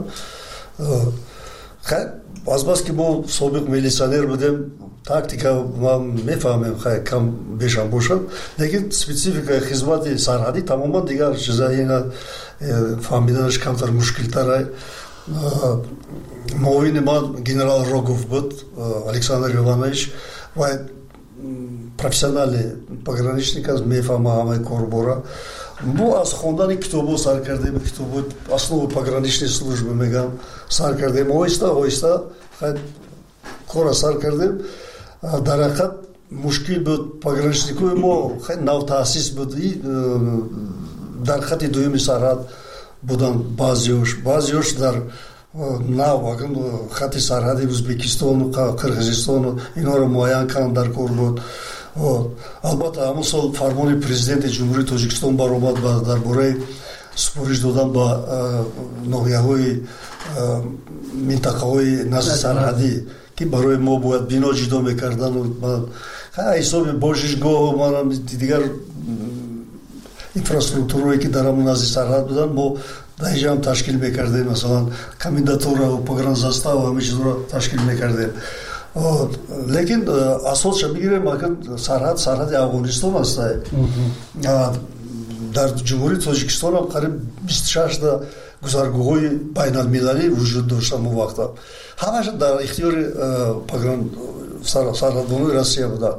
азбаски мо собиқ милитсионер будем, тактика ман мефаҳмем хай кам бешам бошад, лекин спецификаи хизмати сарҳадӣ тамоман дигар чиза, ина фаҳмиданаш камтар мушкилтар. муовини ман генерал Рогов буд, Александр Иванович, ва профессионални пограничник аст, мефаҳма ҳамаи корбора. мо аз хондани китобо сар кардем, китобои основи пограничной службы мегам сар кардем, оҳиста оҳиста кора сар кардем. дар ҳақиқат мушкил буд, пограничникои мо хеле навтаъсис буд, дар хати дуюми сарҳад буданд баъзеош баъзеош дар нав хати сарҳади Ӯзбекистону Қирғизистону инҳоро муайян карданд, дар кор буд. албатта ҳамон сол фармони президенти ҷумҳурии Тоҷикистон баромад дар бораи супориш додан ба ноҳияҳои минтақаҳои назди сарҳадӣ ки барои мо бояд бино ҷидо мекардану ҳисоби бошишгоҳу манам дигар инфраструктурае ки дар ҳамон назди сарҳад буданд мо дар инҷа ҳам ташкил мекардем, масалан комендатураву погранзаставу ҳамин чизро ташкил мекардем. лекин асосша бигирем сарҳад сарҳади Афғонистон аст. дар ҷумҳурии Тоҷикистон ҳам қариб бисту шашта гузаргоҳҳои байналмилалӣ вуҷуд доштанд. мо вақта ҳамаша дар ихтиёри сарҳадбонои Россия буданд.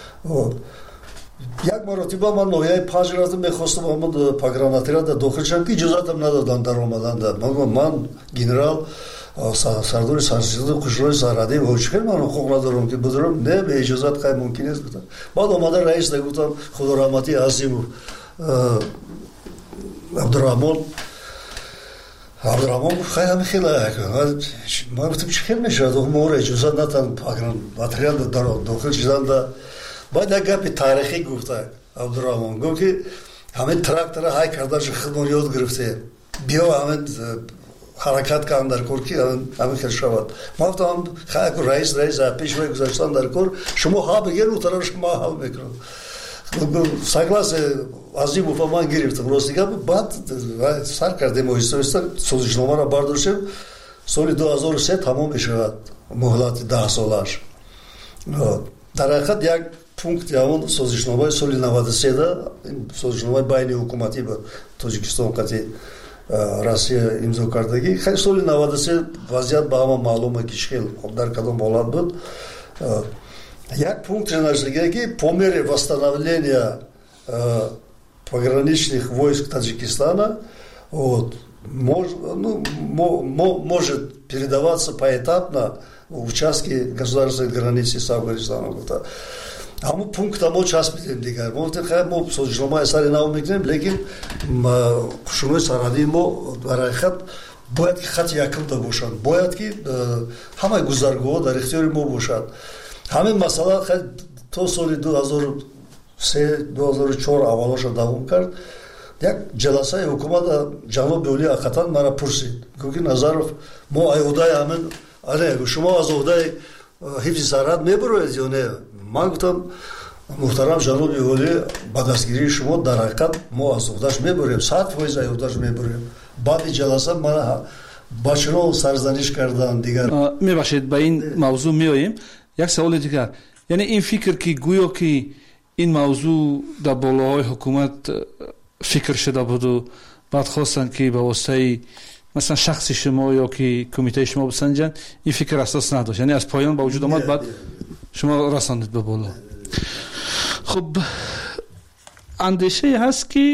як маротиба ман ноҳияи панҷ рафтам, мехостам ҳамон погранотряда дохил шудам ки иҷозатам надоданд дар омаданда. ман генерал сардори сарситоди қушрои сарҳадӣ ҳоҷихел ман ҳуқуқ надорам ки бидорам, не бе иҷозат хай мумкин нест гуфтам. баъд омада раиста гуфтам худораҳмати Азимов Абдураҳмон Абдураҳмон гуфт хай ҳамин хела. ман гуфтам чӣ хел мешавад, моро иҷозат натан погранотряда дохил шуданда. баъд як гапи таърихӣ гуфта Абдураҳмон, гуфт ки ҳамин трактора ҳай карданашо худмон ёд гирифтем, биё ҳамин ҳаракат кардам дар кор ки ҳамин хел шавад. ман гуфтам хай раис раис пешвай гузаштан дар кор, шумо ҳа бигер у тараф ман ҳал мекунам. согласие Азимов ман гирифтам. рости гап баъд сар кардем, оҳиста оҳиста созишномаро бардоштем. соли ду ҳазору се тамом мешавад муҳлати даҳ солаш. дар ҳақиқат як пункти ҳамон созишномаи соли наваду се да, созишномаи байни ҳукуматӣ ба Тоҷикистон қати Россия имзо кардагӣ. хеле соли наваду се вазъият ба ҳама маълума ки хел дар кадом ҳолат буд. як пункт нашлига ки по мере восстановления пограничных войск Таджикистана вот, мож, ну, мо, может передаваться поэтапно участки государственной границы с Афганистаном. ҳамун пункта мо часп медем дигар. Мо гуфтем хай мо созишномаи сари нав мекунем, лекин хушунҳои сарҳадии мо дар ҳақиқат бояд ки хати якумда бошанд, бояд ки ҳамаи гузаргоҳҳо дар ихтиёри мо бошад. ҳамин масъала хай то соли ду ҳазору се ду ҳазору чор аввалоша давом кард. як ҷаласаи ҳукумата ҷаноби Олӣ ҳақиқатан мара пурсид, гуфт ки Назаров, мо айҳудаи ҳамин ане шумо аз ӯҳдаи ҳифзи сарҳад мебароед ё не? Ман гуфтам муҳтарам ҷаноби Олӣ, ба дастгирии шумо дар ҳақиқат мо аз ӯҳдаш мебарем, сад фоиз аз ӯҳдаш мебарем. баъди ҷаласа мана ба чунон сарзаниш кардан дигар. мебахшед ба ин мавзӯъ меоем. як саволи дигар, яъне ин фикр ки гӯё ки ин мавзӯъ дар болоҳои ҳукумат фикр шуда буду, баъд хостанд ки ба воситаи масалан шахси шумо ё ки кумитаи шумо бисанҷанд, ин фикр асос надошт, яъне аз поён ба вуҷуд омад, баъд шумо расондед ба боло. хуб, андешае ҳаст ки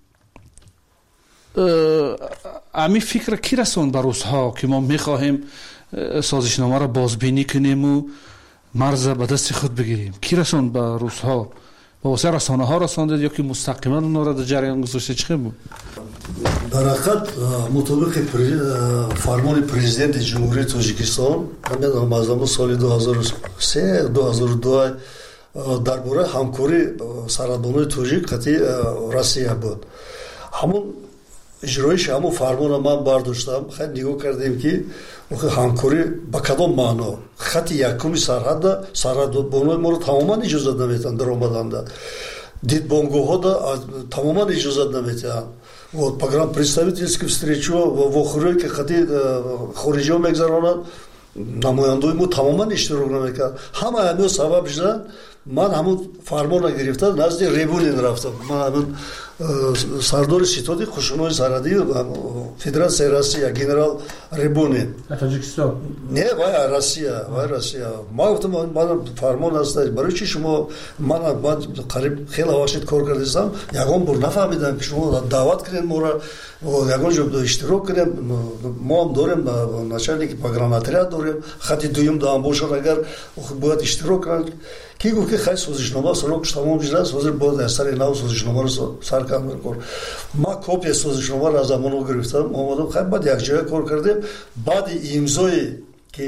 ҳамин фикра ки расонд ба русҳо ки мо мехоҳем созишномаро бозбинӣ кунему марза ба дасти худ бигирем? ки расонд ба русҳо? ба воситаи расонаҳо расондед ё ки мустақиман онро дар ҷараён гузоштед? чӣ хел буд? дар ҳақиқат мутобиқи фармони президенти ҷумҳурии Тоҷикистон, намедонам аз ҳамон соли ду ҳазору се ду ҳазору ду дар бораи ҳамкории сарҳадбонои тоҷик қатъи Россия буд. ҳамон иҷроиши ҳамон фармона ман бардоштам, хеле нигоҳ кардем ки ҳамкорӣ ба кадом маъно. хати якуми сарҳадда сарҳадбонои моро тамоман иҷозат наметиҳанд даромаданда, дидбонгоҳҳо тамоман иҷозат наметиҳанд. Вот программ представительских встречу в охуре ки хати хориҷиҳо мегзаронанд, намояндои мо тамоман иштирок намекард. ҳама ҳамин сабаб шуда ман ҳамон фармона гирифта назди Ребунин рафтам. ман ҳамин сардори ситоди хушунҳои сарҳадӣ Федератсияи Россия генерал Ребунин. Тоҷикистон? Не, вай Россия, вай Россия. Ман гуфтам ман фармон аст, барои чӣ шумо ман қариб хеле вақт кор кардистам, ягон бор нафаҳмидам ки шумо даъват кунед моро ягон ҷо иштирок кунем. мо ҳам дорем начальники погранотряд дорем, хати дуюм даам бошад, агар бояд иштирок кунанд. ки гуфт ки хай созишнома срокш тамом шудааст, ҳозир бояд аз сари нав созишномаро сар кардан кор. ман копия созишномаро аз амоно гирифтам, омадам хай баъд якҷоя кор кардем. баъди имзои ки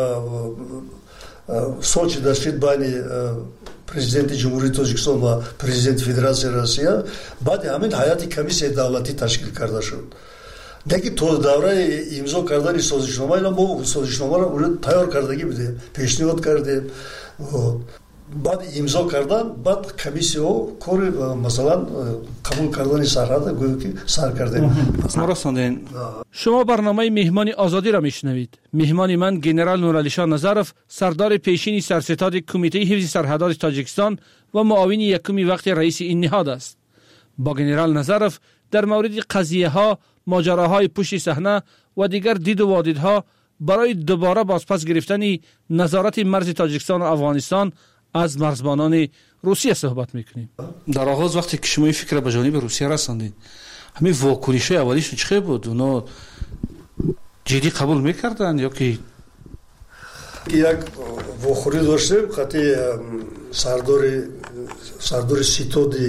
сочида шуд байни президенти ҷумҳурии Тоҷикистон ва президенти Федератсияи Россия, баъди ҳамин ҳайати комиссияи давлатӣ ташкил карда шуд. Деки то давраи имзо кардани созишнома, ина мо созишномаро уже тайёр кардагӣ будем, пешниҳод кардем. баъд имзо кардан, баъд комиссияҳо кори масалан қабул кардани сарҳада гӯё ки сар кардем. шумо барномаи меҳмони озодиро мешунавед. меҳмони ман генерал Нуралишон Назаров, сардори пешини сарситоди кумитаи ҳифзи сарҳадоти Тоҷикистон ва муовини якуми вақти раиси ин ниҳод аст. бо генерал Назаров дар мавриди қазияҳо, моҷароҳои пушти саҳна ва дигар диду водидҳо барои дубора бозпас гирифтани назорати марзи Тоҷикистон ва Афғонистон аз марзбонони Русия суҳбат мекунем. дар оғоз вақте ки шумо ин фикра ба ҷониби Русия расондед, ҳамин вокунишҳои аввалишон чӣ хел буд? Уно ҷиддӣ қабул мекарданд ё ки як вохӯрӣ доштем, хати сардори сардори ситоди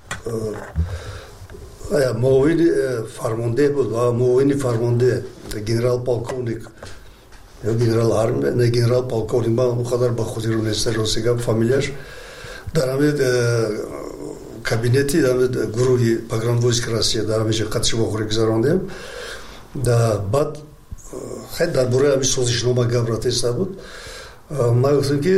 муовини фармондеҳ буд ва муовини фармондеҳ генерал полковник ё генерал армия, не генерал полковник, ман қадар ба худиро неста ростигам фамилияш, дар ҳамин кабинети ҳамин гурӯҳи погранвойск Россия дар ҳамин қатши вохӯрӣ гузарондем. баъд хеле дар бораи ҳамин созишнома гап ратиста буд. ман гуфтам ки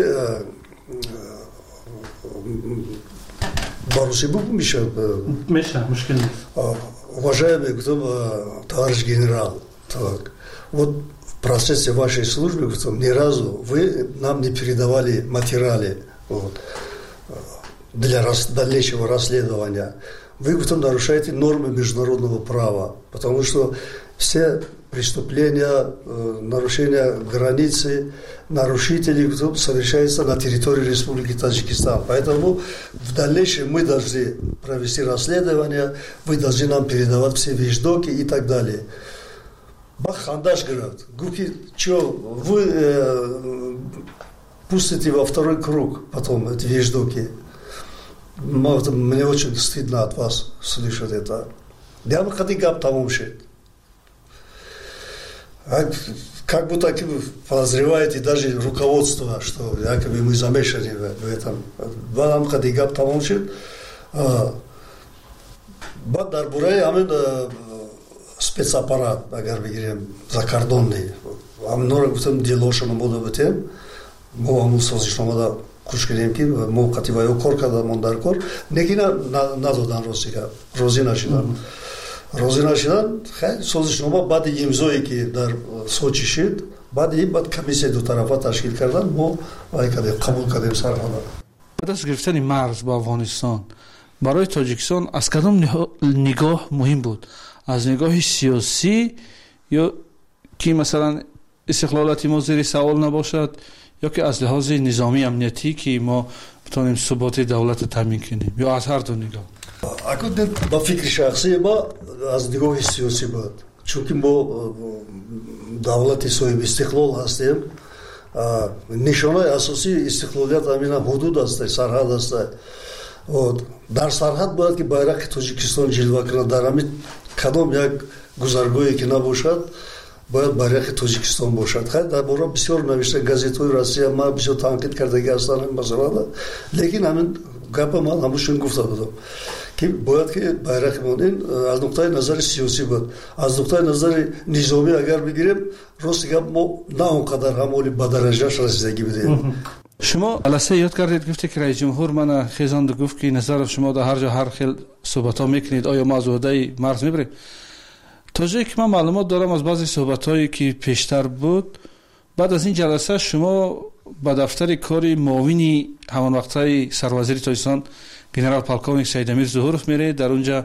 по-русски букв меша меша мушкил нест. Уважаемый, гуфтам, товарищ генерал, так вот в процессе вашей службы, гуфтам, ни разу вы нам не передавали материалы вот, для рас, дальнейшего расследования. Вы, гуфтам, нарушаете нормы международного права, потому что все преступления, нарушения границы, нарушители совершаются на территории Республики Таджикистан. Поэтому в дальнейшем мы должны провести расследование, вы должны нам передавать все вещдоки и так далее. Бах хандаш говорит, гуки, что вы э, пустите во второй круг потом эти вещдоки. Мне очень стыдно от вас слышать это. Я бы хотел гап тамом шед. Как будто подозреваете даже руководство, что якобы мы замешаны в этом. Я бы хотел гап тамом шед. Бад дар бурай амин спецаппарат, агар бигирем, закордонный. Амин нора гуфтам делошано буду битем. Мо амун созишномада куш кардем ки мо қативаё кор кардамон дар кор. Некина надодан розига. Розӣ нашидан. Розӣ нашидан, хай созишнома баъди имзое ки дар Сочи шид, баъди ин баъд комиссия ду тарафа ташкил кардан, мо вай кардем, қабул кардем сарҳада. Даст гирифтани марз ба Афғонистон барои Тоҷикистон аз кадом нигоҳ муҳим буд? Аз нигоҳи сиёсӣ ё ки масалан истиқлолияти мо зери савол набошад, ё ки аз лиҳози низомӣ амниятӣ ки мо битонем суботи давлата таъмин кунем, ё аз ҳар ду нигоҳ? Акун ба фикри шахсии ма аз нигоҳи сиёсӣ буд. Чунки мо давлати соҳиби истиқлол ҳастем. Нишонаи асосии истиқлолият ҳамина ҳудуд аст, сарҳад аст. Дар сарҳад бояд ки байрақи Тоҷикистон ҷилва кунад. Дар ҳамин кадом як гузаргоҳе ки набошад, бояд байрақи Тоҷикистон бошад. Хай дар бора бисёр навишта газетҳои Россия, ман бисёр танқид кардаги ҳастан ин масъалада. Лекин ҳамин гапа ман ҳамушон гуфта будам ки бояд ки байрақи мон ин аз нуқтаи назари сиёсӣ буд. Аз нуқтаи назари низомӣ агар бигирем, рости гап мо на он қадар ҳамоли ба дараҷааш расидагӣ будем. шумо аласе ёд кардед, гуфте ки раис ҷумҳур мана хезонду гуфт ки назаров шумо дар ҳар ҷо ҳар хел суҳбатҳо мекунед, оё мо аз оҳдаи марз мебарем? То ҷое ки ман маълумот дорам аз баъзе суҳбатҳое ки пештар буд, баъд аз ин ҷаласа шумо ба дафтари кори муовини ҳамонвақтаи сарвазири Тоҷикистон генерал полковник Саидамир Зуҳуров меред. Дар онҷа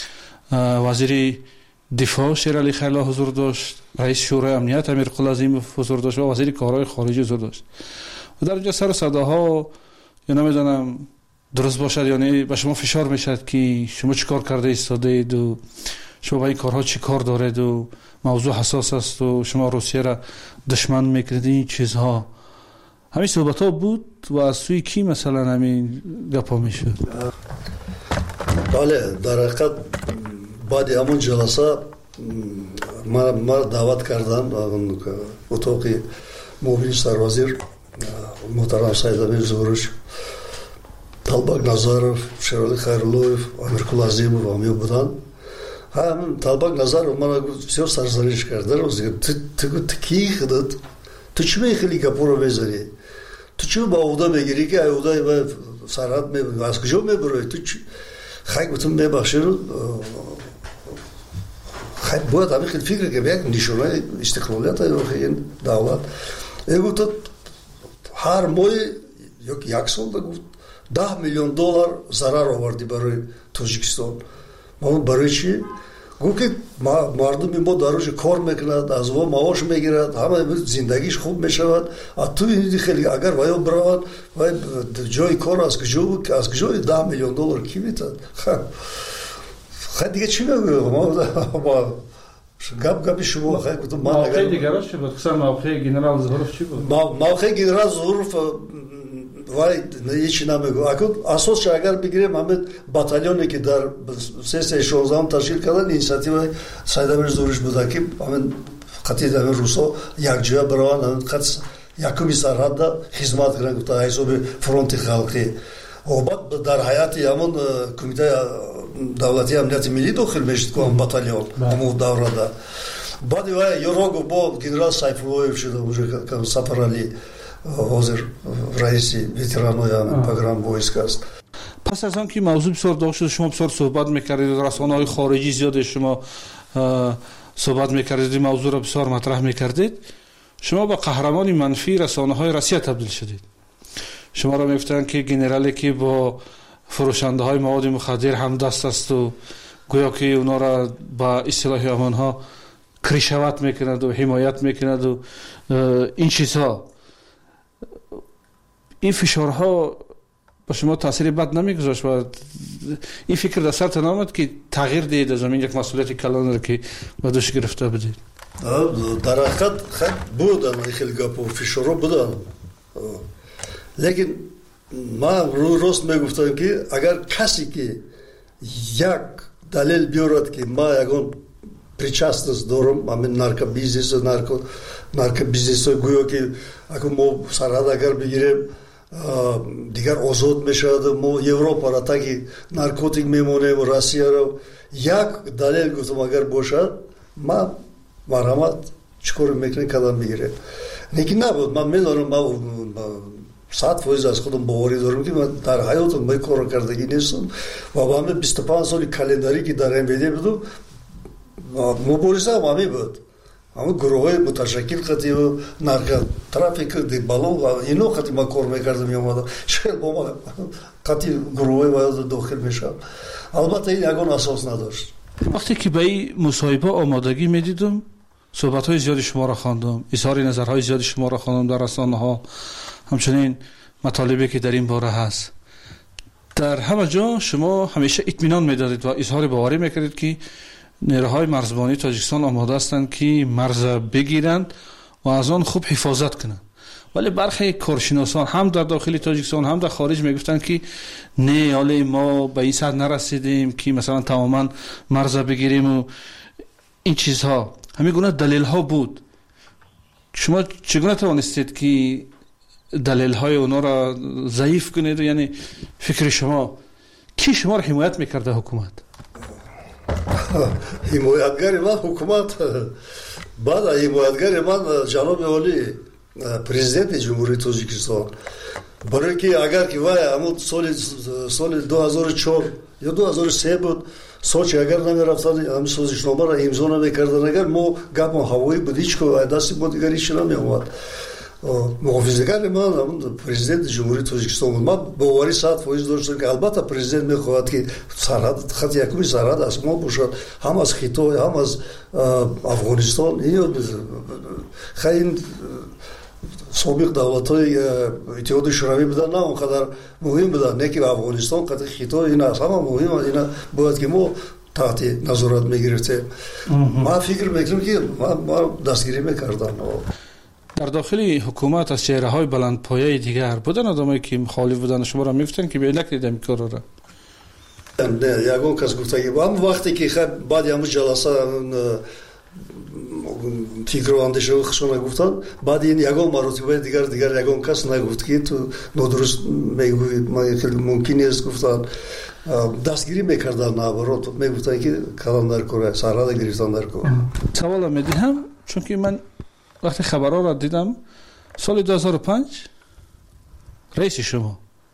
вазири дифоъ Шералӣ Хайло ҳузур дошт, раиси шӯрои амният Амир Қулазимов ҳузур дошт ва вазири корҳои хориҷӣ ҳузур дошт. дар онҷа сару садоҳо ё намедонам дуруст бошад ё не, ба шумо фишор мешавад ки шумо чӣ кор карда истодаеду, шумо ба ин корҳо чӣ кор дореду, мавзӯъ ҳасос асту, шумо Русияро душман мекунед, ин чизҳо. ҳамин суҳбатҳо буд ва аз сӯи ки масалан ҳамин гапҳо мешуд? бале, дар ҳақиқат баъди ҳамон ҷаласа мара даъват кардан утоқи муовини сарвазир муҳтарам Саидамир Зуҳуров, Талбак Назаров, Шералӣ Хайруллоев, Амир Қулазимов ҳамё буданд. ҳамин Талбак Назаров мана бисёр сарзаниш карда, ту ки худат ту чӣ мехели гапҳоро мезанӣ? Ту чӣ ба ӯҳда мегирӣ ки ӯҳдаи ва сарҳад аз куҷо мебароӣ? Ту хай гуфтам мебахшед, хай бояд ҳамин хел фикр кард, як нишонаи истиқлолият ин давлат. Е гуфтад ҳар моҳи ёки як сол да гуфт даҳ миллион доллар зарар овардӣ барои Тоҷикистон. Ман барои чӣ? Гуфт ки мардуми мо дар рӯзи кор мекунад, аз мо маош мегирад, ҳама зиндагиш хуб мешавад, а ту хеле агар ваё биравад, вай ҷои кор аз куҷо буд, аз куҷои даҳ миллион доллар ки метад? Хай дига чӣ мегӯям? гап гапи шумо. Хай гуфтам ман агар мавқеи дигараш чӣ буд? Хусусан мавқеи генерал Зуҳуров чӣ буд? Мавқеи генерал Зуҳуров вай ҳечи намегӯ. Акун асосш агар бигирем ҳамин батальоне ки дар сессияи шонздаҳум ташкил кардан, инициативаи Саидамир Зуҳуров буда ки ҳамин қатъи ҳамин рӯзҳо якҷоя бираванд, ҳамин қат якуми сарҳадда хизмат кунанд, гуфта ҳисоби фронти халқӣ. Баъд дар ҳайати ҳамон кумитаи давлатии амнияти миллӣ дохил мешуд ку ҳамн батальон ҳамон даврада. Баъди вай ёро гуфт бо генерал Сайфуллоев шуда уже Сафаралӣ ҳозир раиси ветеранои ҳамин программ войск аст. пас аз он ки мавзӯъ бисёр дох шуд, шумо бисёр суҳбат мекардед, расонаҳои хориҷӣ зиёде шумо суҳбат мекардед, ин мавзӯъро бисёр матраҳ мекардед, шумо ба қаҳрамони манфии расонаҳои Россия табдил шудед. шуморо мегуфтанд ки генерале ки бо фурӯшандаҳои маводи мухаддир ҳамдаст асту гӯё ки онҳоро ба истилоҳи амонҳо кришават мекунаду ҳимоят мекунаду ин чизҳо. ин фишорҳо ба шумо таъсири бад намегузошт ва ин фикр дар сартон наомад ки тағйир диҳед аз ҳамин як масъулияти калонро ки ба дӯш гирифта будед? дар ҳақиқат будан хеле гапҳо фишорҳо будан. лекин ман рост мегуфтам ки агар касе ки як далел биёрад ки ма ягон причастность дорам ҳамин наркобизнесу нарко наркобизнесу гӯё ки ако мо сарҳад агар бигирем дигар озод мешавад мо европаро таки наркотик мемонем россияро як далел гуфтам агар бошад ма марҳамат чӣ кор мекунем кадам бигирем лекин набуд ман медонам сад фоиз аз худам боварӣ дорам ки ман дар ҳаётам ман корро кардагӣ нестам ва ба ҳамин бисту панҷ соли календарӣ ки дар мвд буду муборизаам ҳамин буд ҳамин гурӯҳҳои муташаккил қати наркотрафик балон ино қати ман кор мекардам меомадам шояд бо ман қати гурӯҳҳои ваёда дохил мешавам албатта ин ягон асос надошт вақте ки ба ин мусоҳиба омодагӣ медидум суҳбатҳои зиёди шуморо хондум изҳори назарҳои зиёди шуморо хондум дар расонаҳо ҳамчунин матолибе ки дар ин бора ҳаст дар ҳама ҷо шумо ҳамеша итминон медодед ва изҳори боварӣ мекардед ки нерӯҳои марзбонии тоҷикистон омода ҳастанд ки марза бигиранд ва аз он хуб ҳифозат кунанд вале бархе коршиносон ҳам дар дохили тоҷикистон ҳам дар хориҷ мегуфтанд ки не оле мо ба ин сатҳ нарасидем ки масалан тамоман марза бигириму ин чизҳо ҳамин гуна далелҳо буд шумо чӣ гуна тавонистед ки далелҳои онҳоро заиф кунед яъне фикри шумо ки шуморо ҳимоят мекарда ҳукумат ҳимоятгари ман ҳукумат баъд ҳимоятгари ман ҷаноби олӣ президенти ҷумҳурии тоҷикистон барое ки агар ки вай ҳамун соли соли ду ҳазору чор ё ду ҳазору се буд сочи агар намерафтан ҳамин созишномаро имзо намекардан агар мо гапон ҳавоӣ буд ҳеч дасти мо дигар ҳеч намеомад муҳофизагари ман президенти ҷумҳурии тоҷикистон буд ман боварӣ сад фоиз доштам ки албатта президент мехоҳад ки сарҳад хати якуми сарҳад аз мо бошад ҳам аз хитой ҳам аз афғонистон ин собиқ давлатҳои иттиҳоди шӯравӣ буданд на он қадар муҳим буданд не ки афғонистон қати хитой ин аст ҳама муҳим ина бояд ки мо таҳти назорат мегирифтем ман фикр мекунам ки ман дастгирӣ мекардам дар дохили ҳукумат аз чеҳраҳои баландпояи дигар буданд одамое ки мухолиф буданд шуморо мегуфтанд ки беънак дидам корро не ягон кас гуфтаги ҳам вақте ки баъди ҳамун ҷаласа фикру андешаи хушона гуфтанд баъди ин ягон маротибаи дигар дигар ягон кас нагуфт ки ту нодуруст мегӯӣ хеле мумкин нест гуфтанд дастгирӣ мекарданд наоборот мегуфтанд ки каландар кора сарҳада гирифтан дар кор савола медиҳам чунки ман вақте хабарҳоро дидам соли ду ҳазору панҷ раиси шумо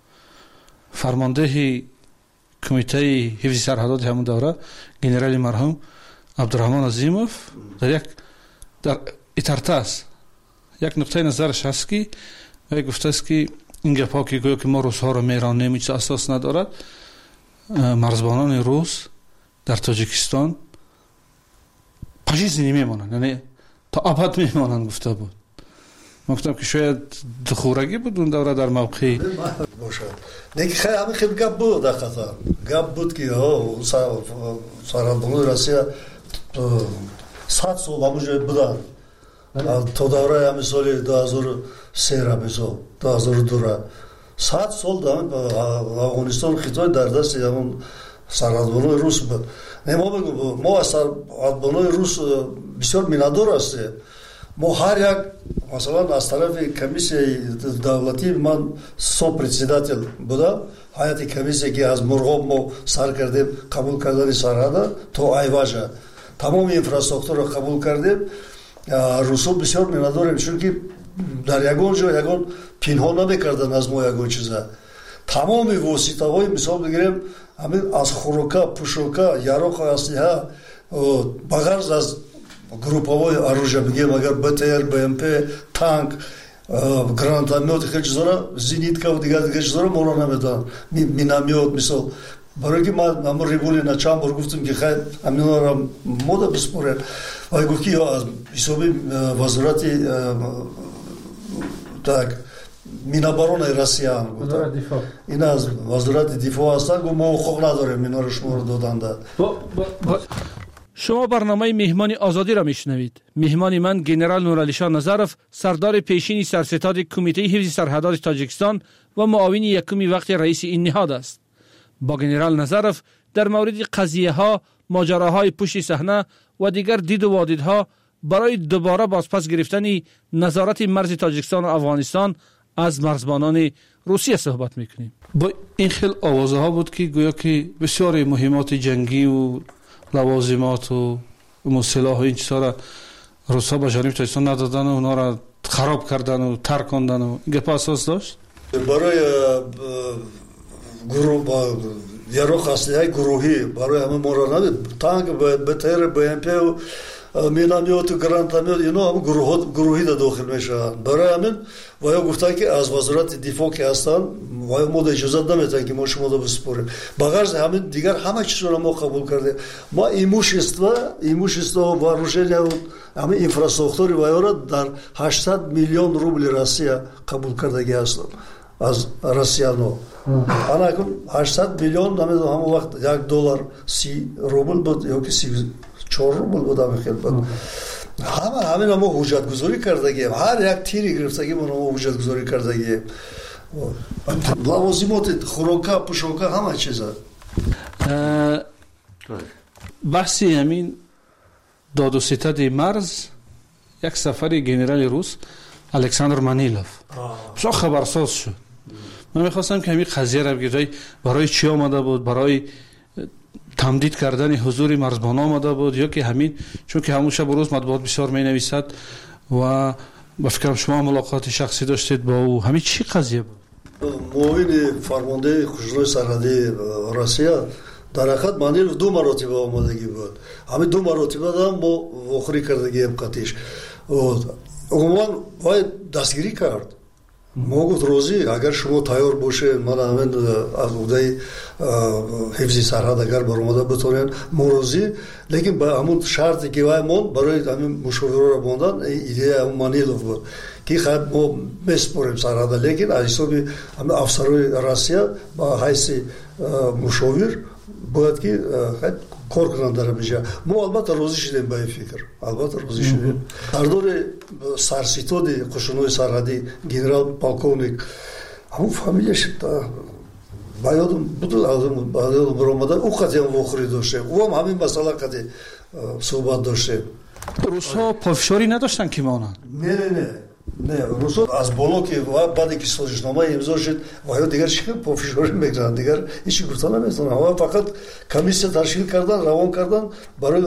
фармондеҳи кумитаи ҳифзи сарҳадоди ҳамун давра генерали марҳум абдураҳмон азимов дар як дар итартас як нуқтаи назараш ҳаст ки вай гуфтааст ки ин гапҳо ки гӯё ки мо русҳоро меронем ҳеҷ асос надорад марзбонони рус дар тоҷикистон пожизненӣ мемонанд яъне то абад мемонанд гуфта буд ман гуфтам ки шояд духурагӣ буд он давра дар мавқеи бошад лекин хай ҳамин хел гап буд дар қатар гап буд ки сарҳадбонои россия сад сол ҳамун ҷоя буданд то давраи ҳамин соли ду ҳазору сера мисол ду ҳазору дура сад сол афғонистон хитой дар дасти ҳамун сарҳадбонои рус буд мо аз сарҳадбонои рус бисёр миннатдор ҳастем мо ҳар як масалан аз тарафи комиссияи давлатӣ ман сопредседател будам ҳайати комиссия ки аз мурғоб мо сар кардем қабул кардани сарҳада то айважа тамоми инфраструктураро қабул кардем русҳо бисёр миннатдорем чунки дар ягон ҷо ягон пинҳон намекардан аз мо ягон чиза тамоми воситаҳои мисол бигирем ҳамин аз хӯрока пӯшока яроқу аслиҳа ба ғарз аз группаҳои оружия бигем агар бтр бмп танк гранатомет хел чизора зенитка дигар дигар чизора моро намедонанд миномет мисол барое ки ман ҳамун ревулина чанд бор гуфтем ки хай ҳаминро мода биспорем вай гуфт ки аз ҳисоби вазорати так миноборонаи россия ин аз вазорати дифоъ ҳастанд гуфт мо ҳуқуқ надорем инҳоро шуморо доданда شما برنامه مهمان آزادی را میشنوید. مهمان من گنرال نورعلی‌شاه نظرов سردار پیشین سرستاد کمیته حفظ سرحدات تاجیکستان و معاون یکم وقت رئیس این نهاد است. با گنرال نظرов در مورد قضیه ها، ماجراهای پشت صحنه و دیگر دید و وادیدها برای دوباره بازپس گرفتن نظارت مرز تاجیکستان و افغانستان از مرزبانان روسیه صحبت میکنیم. با این خیل آوازه ها بود که گویا که بسیار مهمات جنگی و لوازمات و سلاح و این چیزا را روسا به جانب تاجیکستان ندادن و اونا را خراب کردن و ترک کردن و این گپ اساس داشت. برای گروه با یارو خاصی گروهی برای همه مورد تانک بتر بی‌ام پی و مینامیوت و گرانتامیوت اینا هم گروه گروهی در داخل میشن. برای همین ویا گفتن که از وزارت دفاع که هستن ویا ما اجازه نمیدن که ما شما رو بسپاریم. بغرض همین دیگر همه چیز رو ما قبول کردیم. ما ایموشیستوا ایموشیستوا و روشنی همه اینفراستراکتوری ویا را در هشتصد میلیون روبل روسیه قبول کردگی هستن از روسیانو. آن کم هشتصد میلیون نمیدونم همون وقت یک دلار سی روبل بود یا که سی چهار روبل بود همه خیلی بود. همه همین ما حجت گذاری کردگیم. هر یک تیری گرفتگیم ما حجت گذاری کردگیم. لوازمات خوراکا پوشاکا همه چیزا. بحثی همین داد و ستد مرز یک سفر گنرال روس الکساندر مانیلوف بسیار خبرساز شد. من میخواستم که همین قضیه را بگید برای چی آمده بود، برای تمدید کردن حضور مرزبان آمده بود یا که همین چون که همون شب و روز مطبوعات بسیار می نویسد و با فکرم شما ملاقات شخصی داشتید با او، همین چی قضیه بود؟ معاون فرمانده خشونت سرحدی روسیه در حقیقت مانیلوف دو مراتبه آمدگی بود. همین دو مراتبه هم ما آخری کردگی هم قطعش عموما باید دستگیری کرد. ما گفت روزی اگر شما تیار باشه من همین از عهده حفظ سرحد اگر برآمده بتونین موروزی لیکن با همون شرطی که وایمون برای همین مشاوره را بوندن ایده همون مانیلوف بود که خب ما میسپریم سرحد لیکن از حساب همین افسرهای روسیه با حیث مشاور باید که کار کنند در میشه. ما البته روزی شدیم با این فکر، البته روزی شدیم. سردار سرستاد خشونت سرحدی گنرال پالکونیک همون فامیلیش با یادم بود لازم با یادم برآمده او قضیه واخری داشته او هم همین مسئله قضیه صحبت داشته. روس‌ها پافشاری نداشتن که مانند نه نه نه نه روس‌ها از بالا که بعد که سازشنامه امضا شد و دیگر چی پافشاری میکنن دیگر هیچ گفتن نمیتونن. اما فقط کمیسیه تشکیل کردن روان کردن برای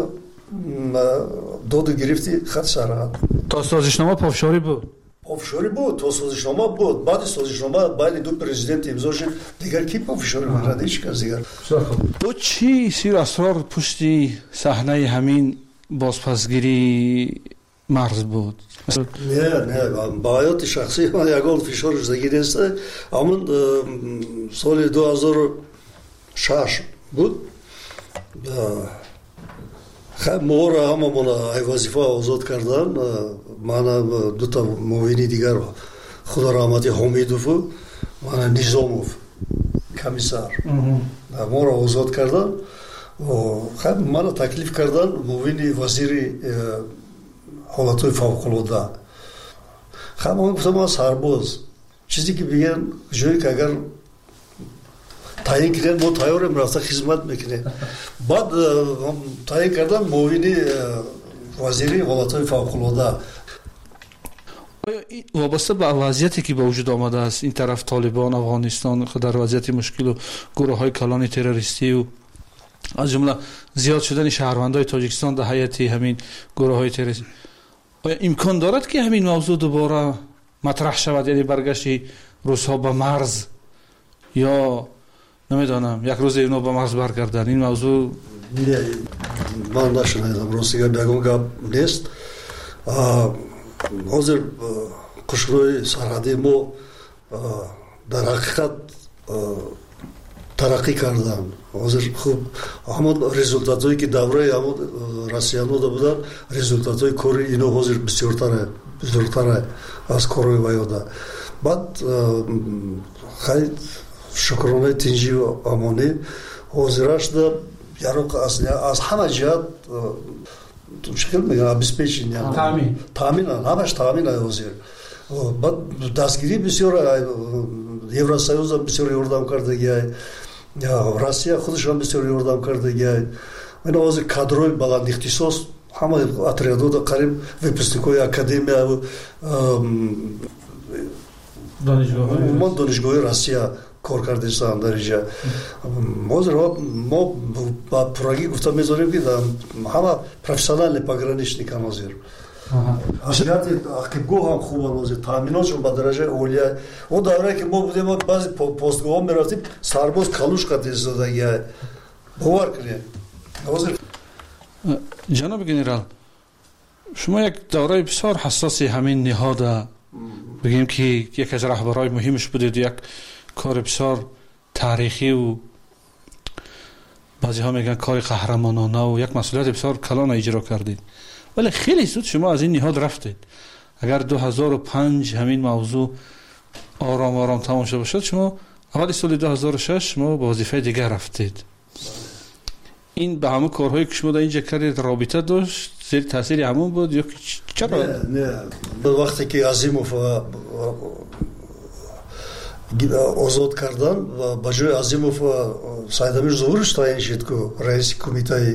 داد گرفتی خط سرحد. تا سازشنامه پافشاری بود پافشاری بود تا سازشنامه بود بعد سازشنامه بعد دو پرزیدنت امضا شد دیگر کی پافشاری میکنه هیچ کس دیگر. تو چی سیر اسرار پشتی صحنه همین بازپسگیری مرز بود؟ نه نه با حیات شخصی من یکان فشار زدگی نیست. همون سال دو هزار و شش بود خب ما را همه من وظیفه آزاد کردن. من دو تا معاونی دیگر خدا رحمتی حمیدوف و من نظاموف کمیسر ما را آزاد کردن و خب من را تکلیف کردن معاون وزیر حالتهای فوق‌العاده. خب من گفتم من سرباز چیزی که بگن جایی که اگر تعیین کردن ما تیاریم رفته خدمت میکنه. بعد تعیین کردن معاون وزیر حالتهای فوق‌العاده. وابسته به وضعیتی که به وجود آمده است این طرف طالبان افغانستان در وضعیت مشکل و گروه های کلان تروریستی و از جمله زیاد شدن شهروندان تاجیکستان در حیات همین گروه های تروریستی، آیا امکان دارد که همین موضوع دوباره مطرح شود، یعنی برگشت روس‌ها به مرز یا نمیدانم یک روز اینا به مرز برگردن؟ این موضوع من نشنیدم روسیه بگم گپ نیست. حاضر خشونت سرحدی ما در حقیقت ترقی کردن. حاضر خوب همون رزولتات هایی که دوره همون روسیانو دا بودن رزولتات های کاری اینا حاضر بسیارتره بسیارتره از کارهای ویاده. بعد خیلی شکرانه تنجی و امانی حاضرش دا ярок аз аз ҳама ҷиҳат чӣ мегӯям обеспечение таъмин таъмин ҳамаш таъмин ҳозир баъд дастгирӣ бисёр евросоюзам бисёр ёрдам кардагиай россия худашам бисёр ёрдам кардагиай ман ҳозир кадрои баландихтисос ҳама отрядода қариб выпускникои академия умуман донишгоҳи россия кор кардистан дар инҷа ҳозир мо ба пуррагӣ гуфта мезорем ки ҳама профессионални пограничникам ҳозир ҳаҷияти ақибгоҳам хубан ҳозир таъминотшон ба дараҷаи олия он даврае ки мо будем баъзе постгоҳҳо мерафтим сарбоз калушка тезодагиай бовар кунед ҳозир ҷаноби генерал шумо як давраи бисёр ҳассоси ҳамин ниҳода бигем ки яке аз раҳбарҳои муҳимаш будед як кори бисёр таърихиву баъзеҳо мегӯянд кори қаҳрамононаву як масъулияти бисёр калона иҷро кардед вале хеле зуд шумо аз ин ниҳод рафтед агар ду ҳазору панҷ ҳамин мавзӯъ ором ором тамом шуда бошад шумо аввали соли ду ҳазору шаш шумо ба вазифаи дигар рафтед ин ба ҳамон корҳое ки шумо дар инҷа кардед робита дошт зери таъсири ҳамон буд ё чаро не вақте ки азимов озод кардан ба ҷои азимов саидамир зуҳуриш таъин шуд ку раиси кумитаи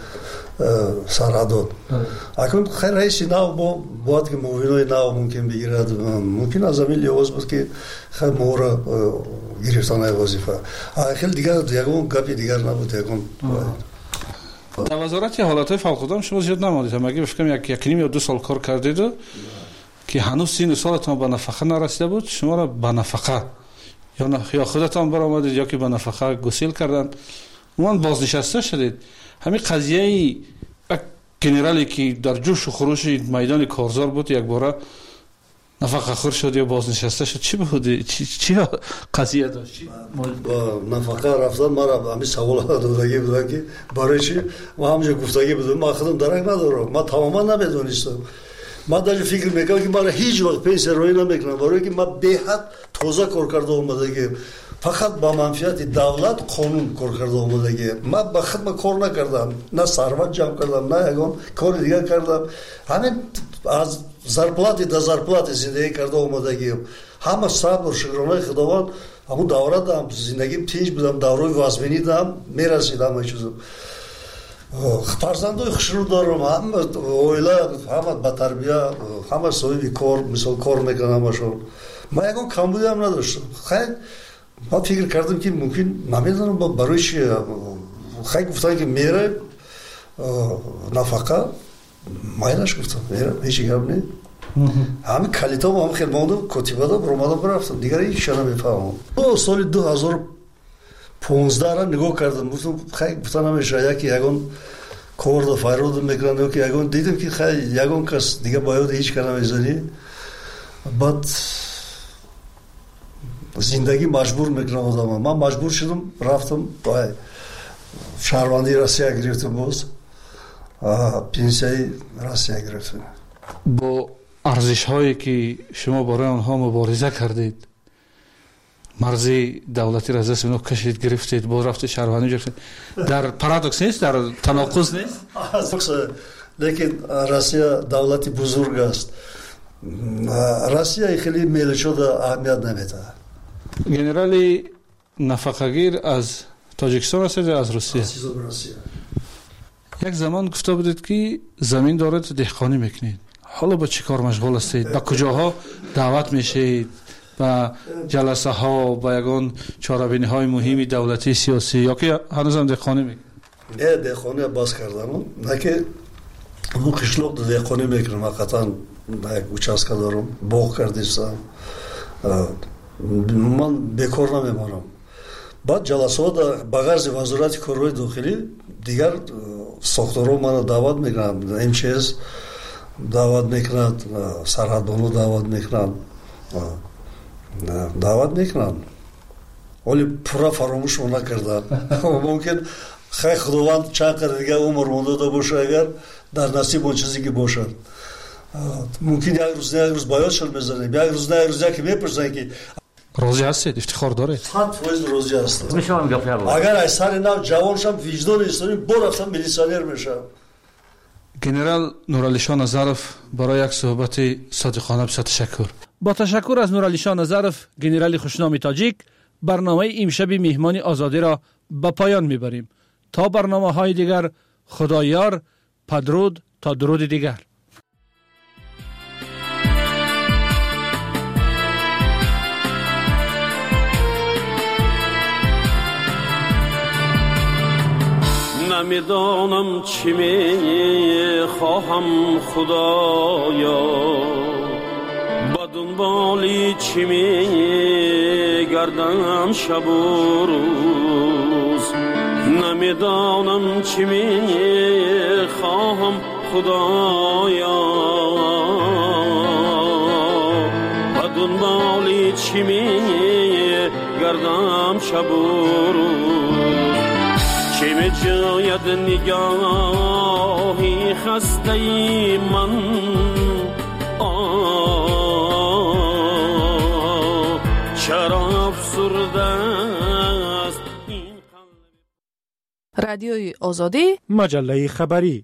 сарҳадот акун хай раиси нав мо бояд ки муовинои нав мумкин бигирад мумкин аз ҳамин лиҳоз буд ки хай моро гирифтанаи вазифа хеле дигар ягон гапи дигар набуд ягон дар вазорати ҳолатҳои фавқулоддаам шумо зиёд намонед ҳамагӣ фикрам якним ё ду сол кор кардеду ки ҳанӯз сину солатон ба нафақа нарасида буд шуморо ба нафақа ё худатон баромадед ё ки ба нафақа гусел карданд умуман бознишаста шудед ҳамин қазияи як генерале ки дар ҷӯшу хурӯши майдони корзор буд якбора нафақахӯр шуд ё бознишаста шуд чӣ буд чӣ қазия дошт ба нафақа рафтан мара ҳамин савол додагӣ будам ки барои чи ман ҳамҷо гуфтагӣ будам ман худам дарак надорам ман тамоман намедонистам ман даже фикр мекардам ки мара ҳеҷ вақт пенсия роӣ намекунам барое ки ман беҳад тоза кор карда омадагием фақат ба манфиати давлат қонун кор карда омадагием ман ба худман кор накардам на сарват ҷамъ кардам на ягон кори дигар кардам ҳамин аз зарплати да зарплати зиндагӣ карда омадагием ҳама сабр шукронаи худованд ҳамун давра дам зиндагим тинҷ будам давраи вазминӣ дам мерасид ҳама чизам фарзандои хушрӯ дорам ҳама оила ҳама ба тарбия ҳама соҳиби кор мисол кор мекунанд ҳамашон ман ягон камбудиам надоштам хай ман фикр кардам ки мумкин намедонам барои чи хай гуфтанд ки мераем нафақа майлаш гуфтам мерам ҳеҷ гап не ҳамин калитам ҳам хел мондам котибада буромадам рафтам дигар ҳеҷ намефаҳмам соли ду ҳазору понздаҳро нигоҳ кардам гуфтам хай гуфта намешавад яки ягон корда файрода мекунанд ё ки ягон дидам ки хай ягон кас дигар ба ёди ҳеҷ ка намезанӣ баъд зиндагӣ маҷбур мекунад одама ман маҷбур шудам рафтам шаҳрвандии россия гирифтам боз пенсияи россия гирифтам бо арзишҳое ки шумо бораи онҳо мубориза кардед марзи давлатӣ аз дасти онҳо кашид гирифтед боз рафтед шаҳрвандӣ гирифтед дар парадокс нест дар таноқуз нест лекин россия давлати бузург аст россия хеле мелочода аҳамият наметаҳад генерали нафақагир аз тоҷикистон ҳастед ё аз русия як замон гуфта будед ки замин доред деҳқонӣ мекунед ҳоло ба чӣ кор машғул ҳастед ба куҷоҳо даъват мешавед ба ҷаласаҳо ба ягон чорабиниҳои муҳими давлатии сиёсӣ ё ки ҳанӯзам деҳқонӣ мекунед не деҳқонӣ бас кардам на ки мо қишлоқ деҳқонӣ мекунам ҳақиқатан як участка дорам боғ кардистам ман бекор намемонам баъд ҷаласаҳо ба ғарзи вазорати корҳои дохилӣ дигар сохторҳо мана даъват мекунанд мчс даъват мекунанд сарҳадбоно даъват мекунанд даъват мекунанд оли пурра фаромӯшро накарданд мумкин хай худованд чанд қадр дигар умр мондода бошад агар дар насиб он чизе ки бошад мумкин як рӯз як рӯз ба ёдшон мезанем як рӯз як рӯз яке мепурсанд ки راضی هستید؟ افتخار دارید؟ صد فیصد راضی هستم. اگر از سر نو جوانشم وجدان اسلامی برفتم میلیسیونر میشم. گنرال نورعلی شاه نظرов برای یک صحبت صادقانه بسیار تشکر. با تشکر از نورعلی شاه نظرов گنرال خوشنام تاجیک، برنامه امشب مهمان آزادی را به پایان میبریم. تا برنامه های دیگر، خدایار، پدرود تا درود دیگر. نمیدانم چی می خواهم خدایا، با دنبالی چی می گردم شب و روز. نمیدانم چی می خواهم خدایا، با دنبالی چی می گردم شب و روز. چه می جاید نگاهی خسته ای من، آه چرا افسرده است این قلب. رادیوی آزادی، مجله خبری.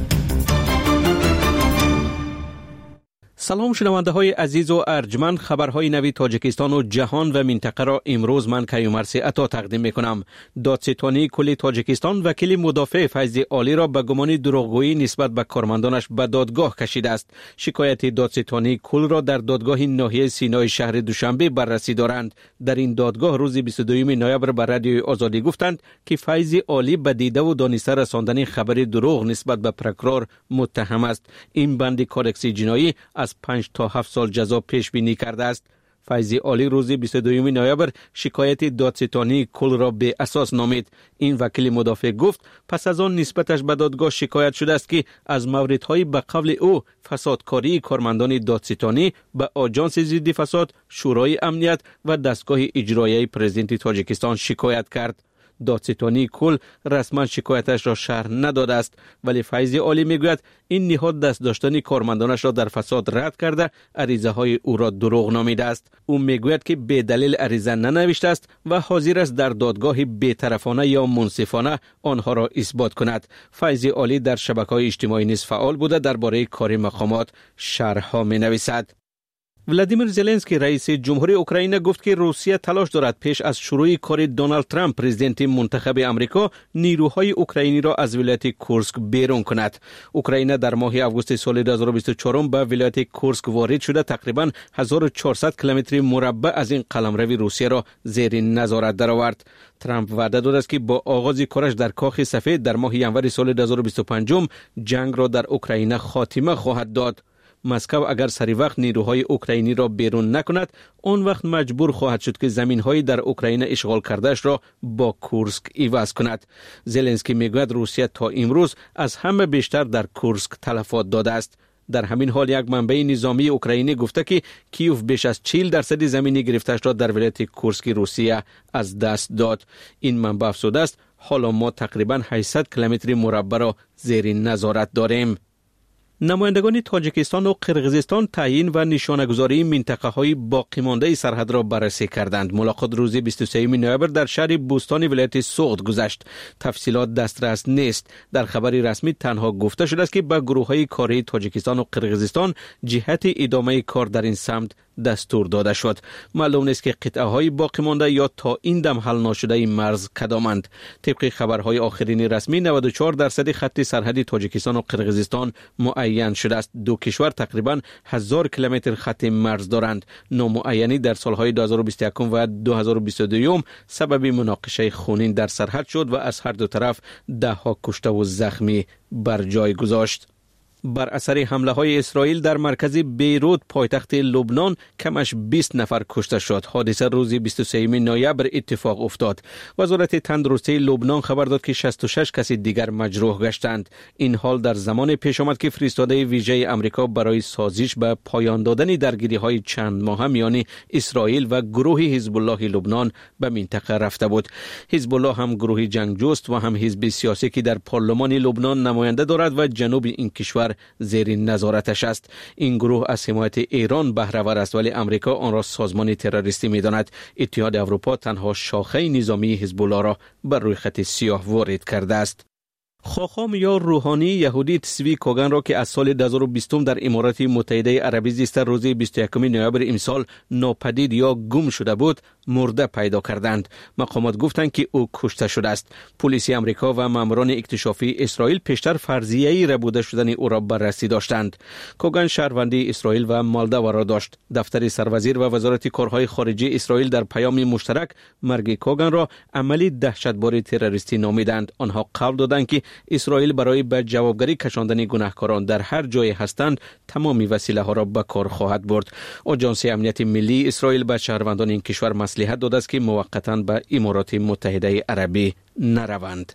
سلام شنونده های عزیز و ارجمند، خبرهای نوی تاجیکستان و جهان و منطقه را امروز من کیومرث عطا تقدیم می کنم. دادستانی کل تاجیکستان وکیل مدافع فیض عالی را به گمان دروغگویی نسبت به کارمندانش به دادگاه کشیده است. شکایت دادستانی کل را در دادگاه ناحیه سینای شهر دوشنبه بررسی دارند. در این دادگاه روز بیست و دوم نوامبر به رادیوی آزادی گفتند که فیض عالی به دیده و دانسته رساندن خبر دروغ نسبت به پروکرور متهم است. این بند کودکس جنایی از پنج تا هفت سال جزا پیش بینی کرده است. فیض عالی روز بیست و دوم نوامبر شکایت دادستانی کل را به اساس نامید. این وکیل مدافع گفت پس از آن نسبتش به دادگاه شکایت شده است که از موردهای به قول او فسادکاری کارمندان دادستانی به آژانس ضد فساد، شورای امنیت و دستگاه اجرایی پرزیدنت تاجیکستان شکایت کرد. دادستانی کل رسما شکایتش را شرح نداده است، ولی فیض عالی میگوید این نهاد دست داشتن کارمندانش را در فساد رد کرده عریضه های او را دروغ نامیده است. او میگوید که به دلیل عریضه ننوشته است و حاضر است در دادگاه بی‌طرفانه یا منصفانه آنها را اثبات کند. فیض عالی در شبکه‌های اجتماعی نیز فعال بوده درباره کار مقامات شرح ها می نویسد. ولادیمیر زلنسکی رئیس جمهوری اوکراین گفت که روسیه تلاش دارد پیش از شروع کار دونالد ترامپ پرزیدنت منتخب امریکا نیروهای اوکراینی را از ولایت کورسک بیرون کند. اوکراین در ماه آگوست سال دو هزار و بیست و چهار به ولایت کورسک وارد شده تقریباً هزار و چهارصد کیلومتر مربع از این قلمرو روسیه را زیر نظارت درآورد. ترامپ وعده داده است که با آغاز کارش در کاخ سفید در ماه ژانویه سال دو هزار و بیست و پنج جنگ را در اوکراین خاتمه خواهد داد. مسکو اگر سری وقت نیروهای اوکراینی را بیرون نکند، آن وقت مجبور خواهد شد که زمین‌های در اوکراین اشغال کردهش را با کورسک عوض کند. زلنسکی میگوید روسیه تا امروز از همه بیشتر در کورسک تلفات داده است. در همین حال یک منبع نظامی اوکراینی گفته که کیوف بیش از چهل درصد زمینی گرفتهش را در ولایت کورسک روسیه از دست داد. این منبع افزوده است حالا ما تقریباً هشتصد کیلومتر مربع را زیر نظارت داریم. نمایندگان تاجیکستان و قرقیزستان تعیین و نشانه‌گذاری منطقه‌های باقی مانده سرحد را بررسی کردند. ملاقات روز بیست و سوم نوامبر در شهر بوستان ولایت سوغد گذشت. تفصیلات دسترس نیست. در خبری رسمی تنها گفته شده است که به گروه‌های کاری تاجیکستان و قرقیزستان جهت ادامه کار در این سمت دستور داده شد. معلوم نیست که قطعه‌های باقی مانده یا تا این دم حل نشده مرز کدامند. طبق خبرهای آخرین رسمی نود و چهار درصد خط سرحدی تاجیکستان و قرقیزستان معین شده است. دو کشور تقریباً هزار کیلومتر خط مرز دارند. نامعینی در سالهای دو هزار و بیست و یک و دو هزار و بیست و دو سبب مناقشه خونین در سرحد شد و از هر دو طرف ده ها کشته و زخمی بر جای گذاشت. بر اثر حمله های اسرائیل در مرکز بیروت پایتخت لبنان کمش بیست نفر کشته شد. حادثه روز بیست و سوم نوامبر اتفاق افتاد. وزارت تندرستی لبنان خبر داد که شصت و شش کس دیگر مجروح گشتند. این حال در زمان پیش آمد که فرستاده ویژه امریکا برای سازش به پایان دادن درگیری های چند ماهه میان اسرائیل و گروه حزب الله لبنان به منطقه رفته بود. حزب الله هم گروه جنگجوست و هم حزب سیاسی که در پارلمان لبنان نماینده دارد و جنوب این کشور کشور زیر نظارتش است. این گروه از حمایت ایران بهره‌ور است ولی امریکا آن را سازمان تروریستی می‌داند. اتحاد اروپا تنها شاخه نظامی حزب الله را بر روی خط سیاه وارد کرده است. خاخام یا روحانی یهودی تسوی کوگان را که از سال دو هزار و بیست در امارات متحده عربی زیست روز بیست و یکم نوامبر امسال ناپدید یا گم شده بود مرده پیدا کردند. مقامات گفتند که او کشته شده است. پلیس آمریکا و ماموران اکتشافی اسرائیل پیشتر فرضیه‌ای ربوده شدن او را بررسی داشتند. کوگان شهروندی اسرائیل و مالدو را داشت. دفتر سروزیر و وزارت کارهای خارجه اسرائیل در پیام مشترک مرگ کوگان را عملی دهشتبار تروریستی نامیدند. آنها قول دادند که اسرائیل برای به جوابگری کشاندن گناهکاران در هر جای هستند تمامی وسیله ها را به کار خواهد برد. آژانس امنیت ملی اسرائیل به شهروندان این کشور مصلحت داده است که موقتا به امارات متحده عربی نروند.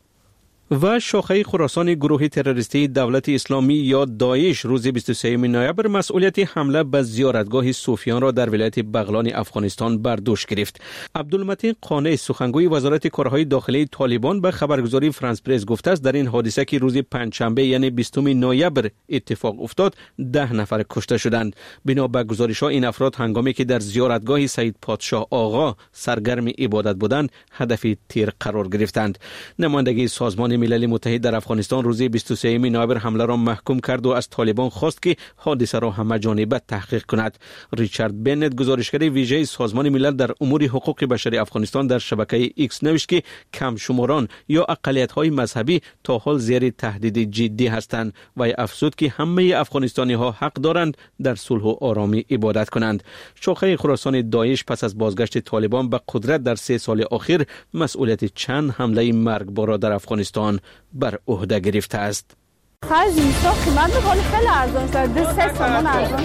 و شاخه خراسان گروه تروریستی دولت اسلامی یا داعش روز بیست و سوم نوامبر مسئولیت حمله به زیارتگاه صوفیان را در ولایت بغلان افغانستان بر دوش گرفت. عبدالمتین قانع سخنگوی وزارت کارهای داخلی طالبان به خبرگزاری فرانس پرس گفته است در این حادثه که روز پنجشنبه یعنی بیستم نوامبر اتفاق افتاد ده نفر کشته شدند. بنا به گزارش‌ها این افراد هنگامی که در زیارتگاه سید پادشاه آقا سرگرم عبادت بودند هدف تیر قرار گرفتند. نمایندگی سازمان ملل متحد در افغانستان روز بیست و سوم نوامبر حمله را محکوم کرد و از طالبان خواست که حادثه را همه جانبه تحقیق کند. ریچارد بنت گزارشگر ویژه سازمان ملل در امور حقوق بشر افغانستان در شبکه ایکس نوشت که کم شماران یا اقلیت‌های مذهبی تا حال زیر تهدید جدی هستند و افزود که همه افغانستانی‌ها حق دارند در صلح و آرامی عبادت کنند. شاخه خراسان داعش پس از بازگشت طالبان به قدرت در سه سال اخیر مسئولیت چند حمله مرگبار در افغانستان بر عهده گرفته است. خرج اینستا قیمت بخوری خیلی ارزان شده. سه سامان ارزان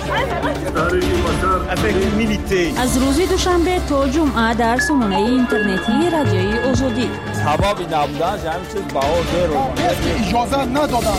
شده. از روز دوشنبه تا جمعه در سامانه اینترنتی رادیوی آزادی. سبابی نبودن همین چیز بها زیرو. اجازه ندادن.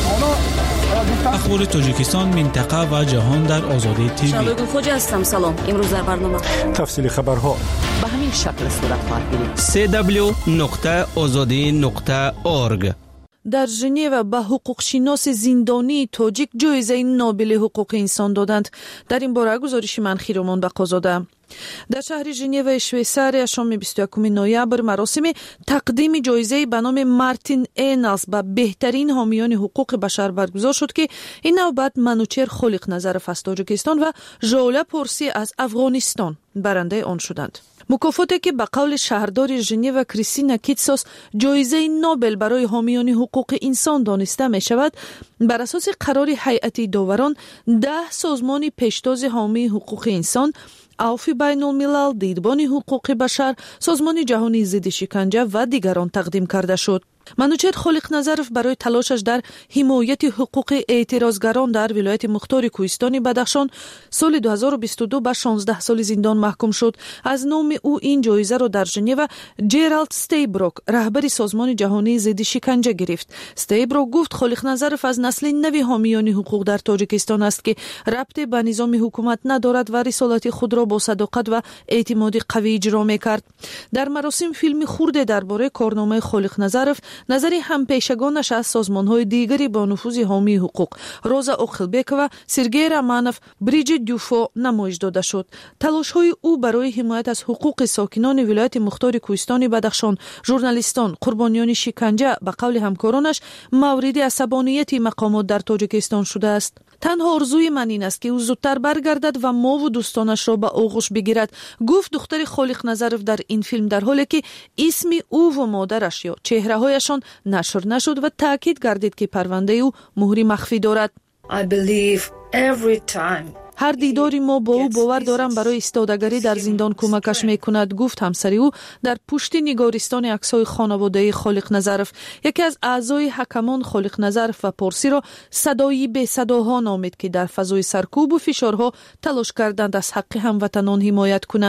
اخبار تاجیکستان، منطقه و جهان در آزادی تیوی. شبگون خوجا هستم. سلام. امروز در برنامه تفصیل خبرها به همین شکل صورت خواهد گرفت. سی دبلیو نقطه آزادی نقطه اورگ. در ژنو به حقوق شناس زندانی تاجیک جایزه نوبل حقوق انسان دادند. در این باره گزارش من خیرمان بقازاده. در شهر ژنو شویساریا شام بیست و یکم نوامبر مراسم تقدیم جایزه به نام مارتین اینلز به بهترین حامیان حقوق بشر برگزار شد که این نوبت منوچهر خالق نظرف از تاجیکستان و ژولا پورسی از افغانستان برنده آن شدند. مکافاتی که به قول شهردار ژنو کریستینا کیتسوس جایزه نوبل برای حامیان حقوق انسان دانسته می شود، بر اساس قرار هیئت داوران ده سازمان پیشتاز حامی حقوق انسان، عفو بین الملل، دیدبان حقوق بشر، سازمان جهانی ضد شکنجه و دیگران تقدیم کرده شد. منوچهر خالق نظرف برای تلاشش در حمایت حقوق اعتراضگران در ولایت مختار کوهستان بدخشان سال دو هزار و بیست و دو به شانزده سال زندان محکوم شد. از نام او این جایزه را در ژنو جرالد ستیبروک رهبر سازمان جهانی ضد شکنجه گرفت. ستیبروک گفت خالق نظرف از نسل نوی حامیان حقوق در تاجیکستان است که ربطی به نظام حکومت ندارد و رسالت خود را با صداقت و اعتماد قوی اجرا می‌کرد. در مراسم فیلمی خورده درباره کارنامه خالق نظرف نظری همپیشگانش از سازمان‌های دیگری با نفوذ حامی حقوق روزا اوخلبک و سرگئی رامانوف، بریجیت دوفو نمایش داده شد. تلاش‌های او برای حمایت از حقوق ساکنان ولایت مختار کوهستان بدخشان، ژورنالیستان، قربانیان شکنجه به قول همکارانش مورد عصبانیت مقامات در تاجیکستان شده است. تنها آرزوی من این است که او زودتر برگردد و ما و دوستانش را به آغوش بگیرد، گفت دختر خالق نظرف در این فیلم، در حالی که اسم او و مادرش یا چهره‌هایشان نشر نشد و تاکید گردید که پرونده او مهری مخفی دارد. I believe every time هر دیداری ما با او باور دارم برای استادگری در زندان کمکش میکند، گفت همسری او در پشت نگارستان عکس‌های خانواده خالق نظرف. یکی از اعضای حکمان خالق نظرف و پارسی را صدایی به صداها نامید که در فضای سرکوب و فشارها تلاش کردند از حق هموطنان حمایت کنند.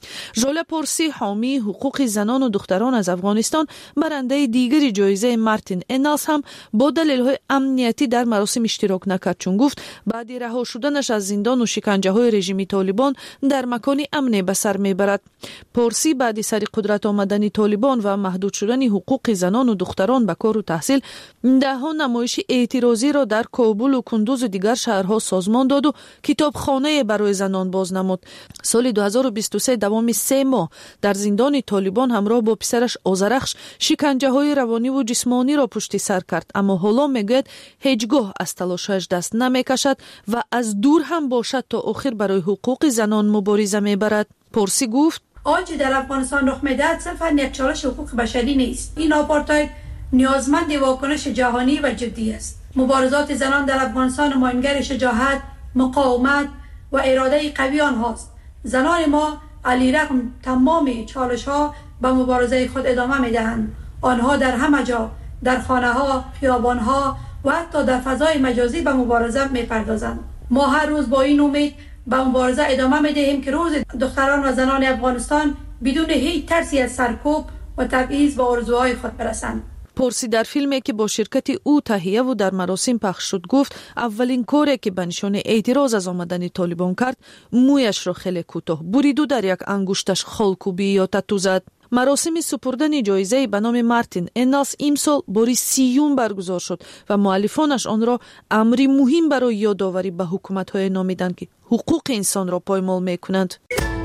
ژاله پورسی حامی حقوق زنان و دختران از افغانستان برنده دیگری جایزه مارتین انالز هم با دلایل امنیتی در مراسم اشتراک نکرد، چون گفت بعد رها شدنش از زندان و شکنجه های رژیم طالبان در مکانی امن به سر میبرد. پورسی بعد سر قدرت آمدن طالبان و محدود شدن حقوق زنان و دختران به کار و تحصیل ده ها نمایش اعتراضی را در کابل و کندوز و دیگر شهرها سازمان داد و کتابخانه برای زنان باز نمود. سال دو هزار و بیست و سه دوام سه ماه در زندان طالبان همراه با پسرش آذرخش شکنجه های روانی و جسمانی را پشت سر کرد، اما حالا میگوید هیچگاه از تلاشش دست نمیکشد و از دور هم باشد تا آخر برای حقوق زنان مبارزه میبرد. پورسی گفت آنچه در افغانستان رخ میدهد صرفاً یک چالش حقوق بشری نیست. این آپارتاید نیازمند واکنش جهانی و جدی است. مبارزات زنان در افغانستان نمایانگر شجاعت، مقاومت و اراده قوی آنهاست. زنان ما علیرغم تمام چالش ها به مبارزه خود ادامه میدهند. آنها در همه جا، در خانه ها، خیابان ها و حتی در فضای مجازی به مبارزه میپردازند. ما هر روز با این امید به مبارزه ادامه میدهیم که روز دختران و زنان افغانستان بدون هیچ ترسی از سرکوب و تبعیض به آرزوهای خود برسند. پورسی در فیلمی که با شرکت او تهیه و در مراسم پخش شد گفت اولین کاری که به نشانه اعتراض از آمدن طالبان کرد مویش را خیلی کوتاه برید و در یک انگشتش خالکوبی یا تتو زد. مراسم سپردن جایزه به نام مارتین انالز امسال باری سیوم برگزار شد و مؤلفانش آن را امری مهم برای یادآوری به حکومت‌های نامیدند که حقوق انسان را پایمال می‌کنند.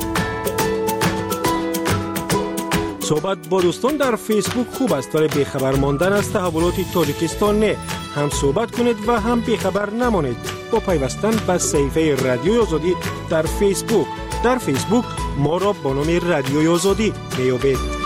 صحبت با دوستان در فیسبوک خوب است، ولی بیخبر ماندن از تحولات تاجیکستان نه. هم صحبت کنید و هم بیخبر نمانید با پیوستن به صفحه رادیوی آزادی در فیسبوک. در فیسبوک ما را با نام رادیوی آزادی میابید.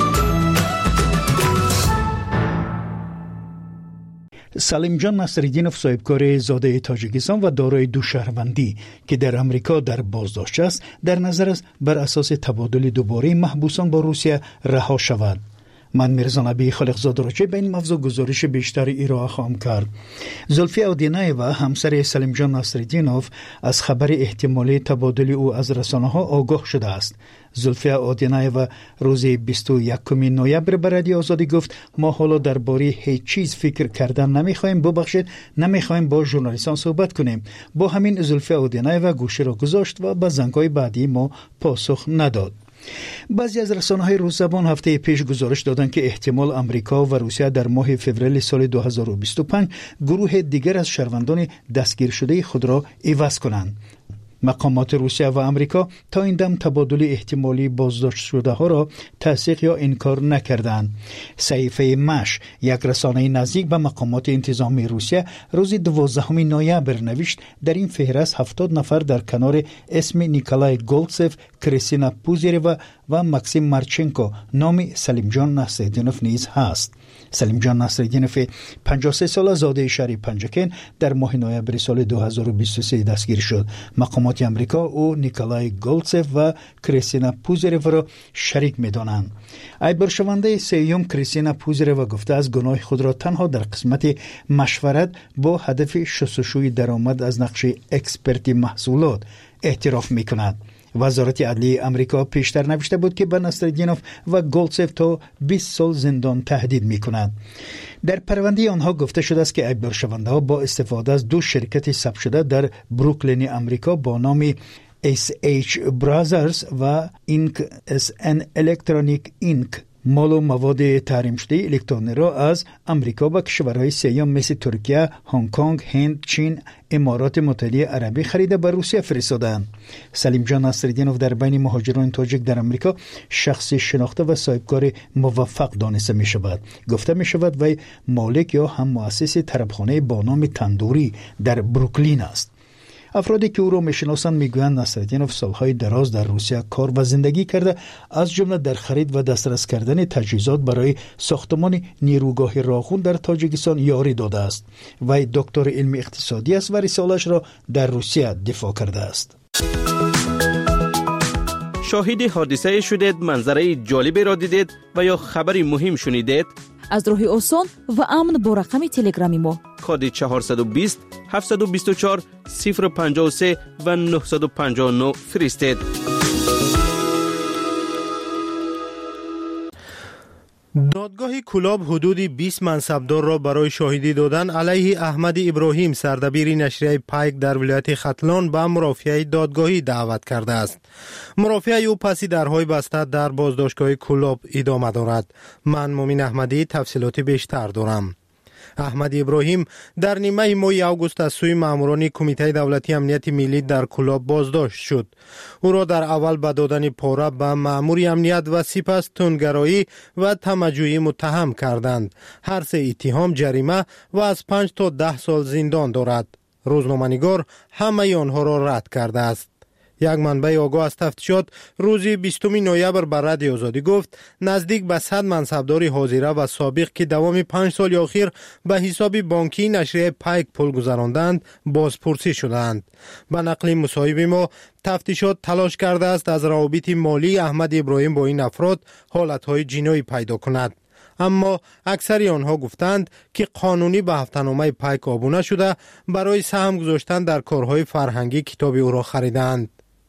سلیم جان نصرالدینوف صاحبکار زاده تاجیکستان و دارای دو شهروندی که در امریکا در بازداشت است، در نظر است بر اساس تبادل دوباره محبوسان با روسیه رها شود. من میرزا نبی خالقزاد را چه به این موضوع گزارش بیشتری ارائه خواهم کرد. زلفی اودینایوا همسر سلیم جان نصرالدینوف از خبر احتمالی تبادل او از رسانه‌ها آگاه شده است. زلفی اودینایوا روز بیست و یکم نوامبر به رادیو آزادی گفت ما حالا درباره هیچ چیز فکر کردن نمیخوایم، ببخشید نمیخوایم با ژورنالیستان صحبت کنیم. با همین زلفی اودینایوا گوشه را گذاشت و به زنگ‌های بعدی ما پاسخ نداد. بعضی از رسانه‌های روس زبان هفته پیش گزارش دادند که احتمال امریکا و روسیه در ماه فوریه سال دو هزار و بیست و پنج گروه دیگر از شهروندان دستگیر شده خود را عوض کنند. مقامات روسیه و امریکا تا این دم تبادل احتمالی بازداشت شده ها را تصدیق یا انکار نکردند. صحیفه مش، یک رسانه نزدیک به مقامات انتظامی روسیه، روز دوازدهم نوامبر نوشت در این فهرست هفتاد نفر در کنار اسم نیکولای گولتسف، کریستینا پوزیروا و ماکسیم مارچنکو نام سلیم جان نصرالدینوف نیز هست. سلیم جان نصرالدینوف پنجاه و سه ساله زاده شهر پنجکن در ماه نوامبر سال دو هزار و بیست و سه دستگیر شد. مقامات امریکا او نیکولای گولتسف و کریستینا پوزیروا را شریک می‌دانند. ایبرشونده سیوم کریستینا پوزیروا گفته از گناه خود را تنها در قسمت مشورت با هدف شستشوی درآمد از نقش اکسپرتی محصولات اعتراف می‌کند. وزارت عدلیه امریکا پیشتر نوشته بود که به نصرالدینوف و گولتسف تا بیست سال زندان تهدید می‌کند. در پرونده آنها گفته شده است که ایبرشونده‌ها با استفاده از دو شرکت ثبت شده در بروکلین امریکا با نام اس اچ Brothers و اینک اس ان Electronic اینک مال و مواد تحریم شده الکترونی را از امریکا و کشورهای سوم مثل ترکیه، هنگ کنگ، هند، چین، امارات متحده عربی خریده به روسیه فرستادند. سلیم جان نصرالدینوف در بین مهاجران تاجیک در امریکا شخصی شناخته و صاحبکار موفق دانسته می شود. گفته می شود وی مالک یا هم مؤسس طربخانه با نام تندوری در بروکلین است. افرادی که او را میشناسند میگویند نصرالدینوف سالهای دراز در روسیه کار و زندگی کرده، از جمله در خرید و دسترس کردن تجهیزات برای ساختمان نیروگاه راغون در تاجیکستان یاری داده است. وی دکتر علم اقتصادی است و رساله‌اش را در روسیه دفاع کرده است. شاهد حادثه شدید، منظره جالبی را دیدید و یا خبری مهم شنیدید؟ از راه آسان و امن با رقم تلگرامی ما کد چهارصد و بیست هفتصد و بیست و چهار صفر پنجاه و سه و نهصد و پنجاه و نه فرستید. دادگاه کلاب حدود بیست منصبدار را برای شاهدی دادن علیه احمد ابراهیم سردبیر نشریه پایک در ولایت ختلان به مرافعه دادگاهی دعوت کرده است. مرافعه او پس درهای بسته در بازداشتگاه کلاب ادامه دارد. من مومن احمدی تفصیلات بیشتر دارم. احمد ابراهیم در نیمه ماه آگوست از سوی ماموران کمیته دولتی امنیت ملی در کلاب بازداشت شد. او را در اول به دادن پاره به مامور امنیت و سپس تندگرایی و تمجویی متهم کردند. هر سه اتهام جریمه و از پنج تا ده سال زندان دارد. روزنامه‌نگار همه آنها را رد کرده است. یک منبع آگاه از تفتیشات روز بیستم نوامبر بر رادیو آزادی گفت نزدیک به صد منصبدار حاضره و سابق که دوام پنج سال اخیر به حساب بانکی نشریه پایک پول گذراندند بازپرسی شدند. به نقل مصاحب ما تفتیشات تلاش کرده است از روابط مالی احمد ابراهیم با این افراد حالتهای جنایی پیدا کند. اما اکثر آنها گفتند که قانونی به هفته‌نامه پایک آبونه شده برای سهم گذاشتن در کارهای فرهنگی کتاب او را خریدند.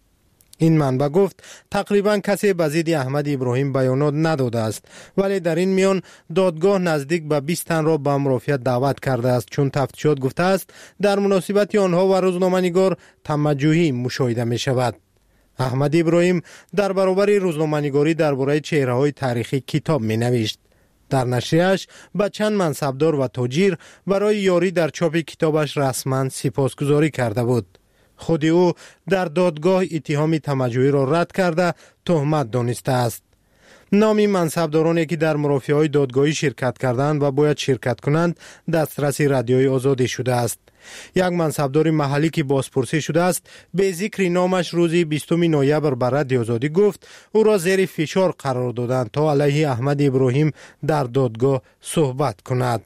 این منبع گفت تقریبا کسی به ضد احمد ابراهیم بیانات نداده است، ولی در این میان دادگاه نزدیک به بیست تن را به مرافعه دعوت کرده است، چون تفتیشات گفته است در مناسبت آنها و روزنامه‌نگار تمجویی مشاهده می شود. احمد ابراهیم در برابر روزنامه‌نگاری درباره چهره‌های تاریخی کتاب می نوشت. در نشریه‌اش به چند منصبدار و تاجر برای یاری در چاپ کتابش رسما سپاسگزاری کرده بود. خود او در دادگاه اتهام تمجویی را رد کرده تهمت دانسته است. نام منصبدارانی که در مرافعه‌های دادگاهی شرکت کردند و باید شرکت کنند دسترس رادیوی آزادی شده است. یک منصبدار محلی که بازپرسی شده است به ذکر نامش روز بیستم نوامبر بر رادیو آزادی گفت او را زیر فشار قرار دادند تا علیه احمد ابراهیم در دادگاه صحبت کند.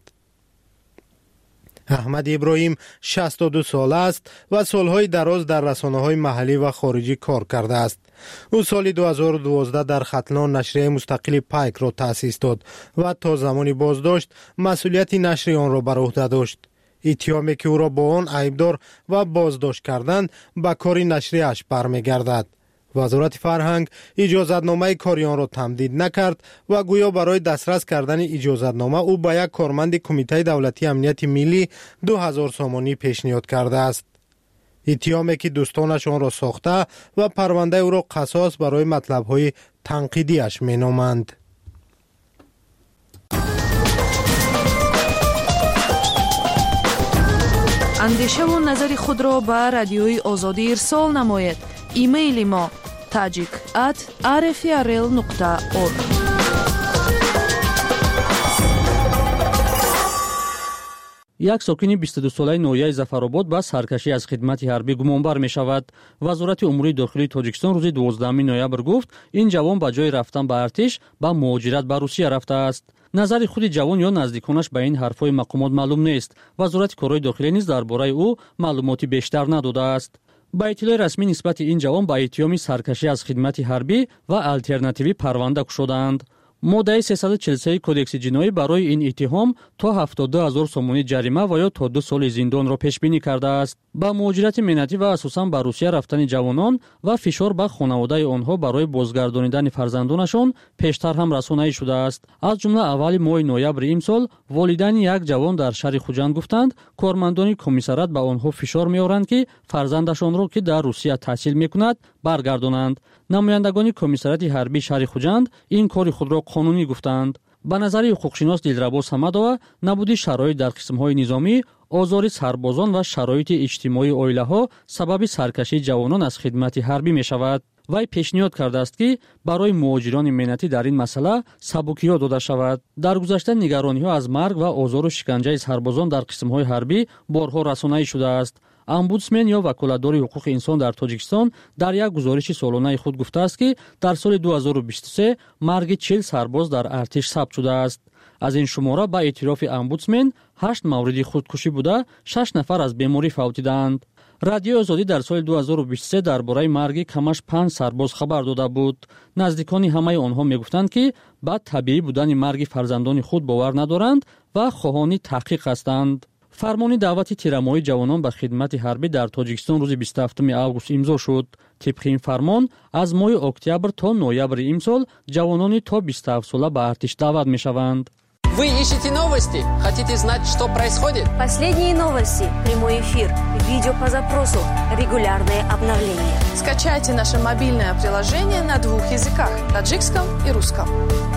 احمد ابراهیم شصت و دو ساله است و سالهای دراز در رسانه‌های محلی و خارجی کار کرده است. او سال دو هزار و دوازده در ختلان نشریه مستقل پایک را تأسیس داد و تا زمانی بازداشت مسئولیت نشر آن را بر عهده داشت. اتهامی که او را با آن عیبدار و بازداشت کردند به کار نشریه‌اش برمیگردد. وزارت فرهنگ اجازتنامه کاری آن را تمدید نکرد و گویا برای دسترس کردن اجازتنامه او به یک کارمند کمیته دولتی امنیت ملی دو هزار سامانی پیشنهاد کرده است. اتهامی که دوستانش آن را ساخته و پرونده او را قصاص برای مطلب‌های تنقیدیش می‌نامند. اندیشه و نظر خود را به رادیوی آزادی ارسال نماید. ایمیل ما tajik at r f r l nokta org. یک ساکن بیست و دو ساله نویای زفرآباد با سرکشی از خدمت حربی گمانبر می شود. وزارت امور داخلی تاجیکستان روز دوازدهم نوامبر گفت این جوان به جای رفتن به ارتش به مهاجرت به روسیه رفته است. نظر خود جوان یا نزدیکانش به این حرفهای مقامات معلوم نیست. وزارت کارهای داخلی نیز درباره او معلوماتی بیشتر نداده است. با اطلاع رسمی نسبت این جوان با اتهام سرکشی از خدمت حربی و آلترناتیوی پرونده شدند. ماده سیصد و چهل و سه کدکس جنایی برای این اتهام تا هفتاد و دو هزار سومانی جریمه و یا تا دو سال زندان را پیش بینی کرده است. با مهاجرت ملتی و اساساً به روسیه رفتن جوانان و فشار بر خانواده آنها برای بازگردانیدن فرزندانشان پیشتر هم رسانه‌ای شده است. از جمله اول ماه نوامبر امسال والدین یک جوان در شهر خوجند گفتند کارمندان کمیسریات به آنها فشار می‌آورند که فرزندشان را که در روسیه تحصیل می‌کند برگردانند. نمایندگان کمیسریات حربی شهر خوجند این کار خود را قانونی گفتند. به نظر حقوقشناس دلربا صمدова نبودی شرایط در قسم‌های نظامی، آزار سربازان و شرایط اجتماعی عائله‌ها سبب سرکشی جوانان از خدمت حربی می‌شود. وی پیشنهاد کرده است که برای مهاجران ملتی در این مسئله سبکی‌ها داده شود. در گذشته نگرانی‌ها از مرگ و آزار و شکنجه سربازان در قسم‌های حربی بارها رسانه‌ای شده است. امبودسمن یا وکالتدار حقوق انسان در تاجیکستان در یک گزارش سالانه خود گفته است که در سال دو هزار و بیست و سه مرگ چهل سرباز در ارتش ثبت شده است. از این شماره با اعتراف امبودسمن هشت مورد خودکشی بوده، شش نفر از بیماری فوتیدند. رادیو آزادی در سال دو هزار و بیست و سه درباره مرگ کمش پنج سرباز خبر داده بود. نزدیکان همه آنها میگفتند که بعد طبیعی بودن مرگ فرزندان خود باور ندارند و خواهان تحقیق هستند. فرمان دعوت تیرمایی جوانان به خدمت حربی در تاجیکستان روز بیست و هفتم آگوست امضا شد. طبق این فرمان از ماه اکتبر تا نوامبر امسال جوانان تا بیست و هفت ساله به ارتش دعوت می شوند. Вы ищете новости? Хотите знать, что происходит? Последние новости, прямой эфир, видео по запросу, регулярные обновления. Скачайте наше мобильное приложение на двух языках – таджикском и русском.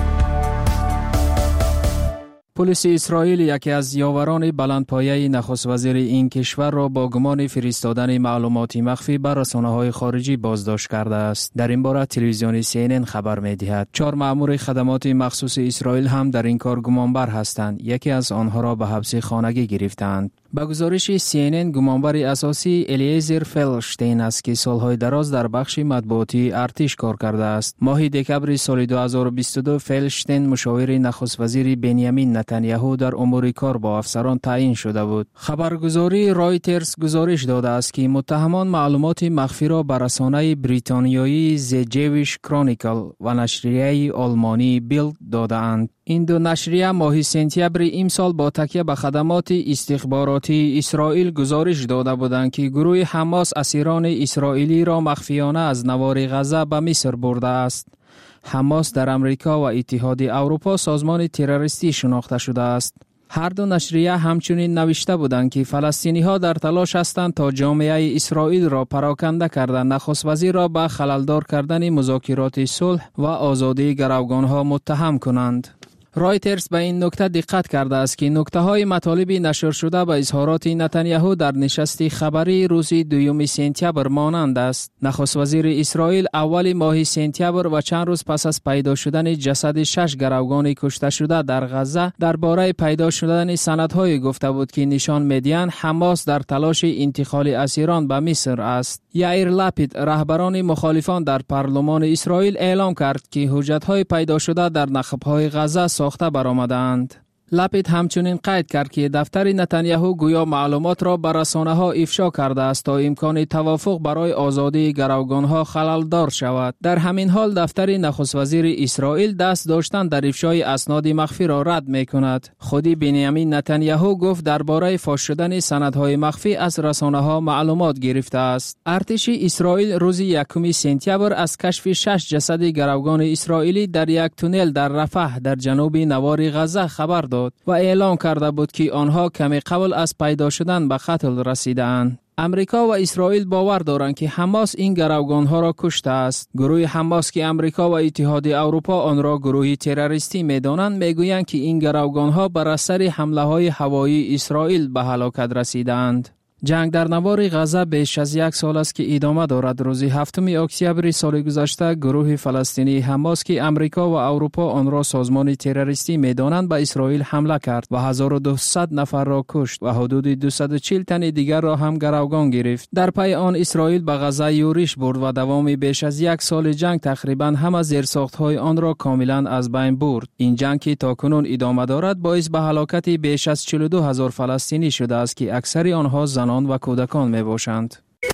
پلیس اسرائیل یکی از یاوران بلندپایه نخست وزیر این کشور را با گمان فرستادن معلوماتی مخفی بر رسانه‌های خارجی بازداشت کرده است. در این باره تلویزیون سی ان ان خبر می‌دهد چهار مأمور خدمات مخصوص اسرائیل هم در این کار گمانبر هستند. یکی از آنها را به حبس خانگی گرفتند. با گزارش سی ان ان گمانبر اساسی الیزر فلشتین است که سالهای دراز در بخش مطبوعاتی ارتش کار کرده است. ماه دکبر سال دو هزار و بیست و دو فلشتین مشاور نخست وزیر بنیامین نتانیاهو در امور کار با افسران تعیین شده بود. خبرگزاری رایترز گزارش داده است که متهمان معلومات مخفی را به رسانه بریتانیایی The Jewish Chronicle و نشریه آلمانی بیلد داده‌اند. این دو نشریه ماه سپتامبر امسال با تکیه به خدمات استخباراتی اسرائیل گزارش داده بودند که گروه حماس اسیران اسرائیلی را مخفیانه از نوار غزه به مصر برده است. حماس در امریکا و اتحاد اروپا سازمان تروریستی شناخته شده است. هر دو نشریه همچنین نوشته بودند که فلسطینی ها در تلاش هستند تا جامعه اسرائیل را پراکنده کرده نخست وزیر را به خللدار کردن مذاکرات صلح و آزادی گروگان ها متهم کنند. رایترز به این نکته دقت کرده است که نکته های مطالبی نشر شده به اظهارات نتانیاهو در نشست خبری روز دوم سپتامبر مانند است. نخست وزیر اسرائیل اول ماه سپتامبر و چند روز پس از پیدا شدن جسد شش گروگان کشته شده در غزه درباره پیدا شدن سندهای گفته بود که نشان می‌دهند حماس در تلاش انتقال اسیران به مصر است. یائیر لپید رهبران مخالفان در پارلمان اسرائیل اعلام کرد که حجت‌های پیدا شده در نخب‌های غزه ساخته برآمدند. لپید همچنین قید کرد که دفتر نتانیاهو گویا معلومات را بر رسانه‌ها افشا کرده است تا امکان توافق برای آزادی گروگان‌ها خلل‌دار شود. در همین حال دفتر نخست وزیر اسرائیل دست داشتن در افشای اسناد مخفی را رد می‌کند. خودی بنیامین نتانیاهو گفت درباره فاش شدن سندهای مخفی از رسانه‌ها معلومات گرفته است. ارتش اسرائیل روز یکم سپتامبر از کشف شش جسد گروگان اسرائیلی در یک تونل در رفح در جنوب نوار غزه خبر داد و اعلام کرده بود که آنها کمی قبل از پیدا شدن به قتل رسیدند. امریکا و اسرائیل باور دارند که حماس این گروگانها را کشته است. گروه حماس که امریکا و اتحاد اروپا آن را گروه تروریستی می‌دانند میگویند که این گروگانها بر اثر حمله‌های هوایی اسرائیل به هلاکت رسیدند. جنگ در نوار غزه بیش از یک سال است که ادامه دارد. روز هفتم اکتبر سال گذشته گروه فلسطینی حماس که امریکا و اروپا آن را سازمان تروریستی می‌دانند به اسرائیل حمله کرد و هزار و دویست نفر را کشت و حدود دویست و چهل تن دیگر را هم گروگان گرفت. در پی آن اسرائیل به غزه یورش برد و دوام بیش از یک سال جنگ تقریباً همه زیرساخت‌های آن را کاملاً از بین برد. این جنگ که تاکنون ادامه دارد باعث به هلاکت بیش از چهل و دو هزار فلسطینی شده است که اکثر آنها زنان و کودکان می باشند.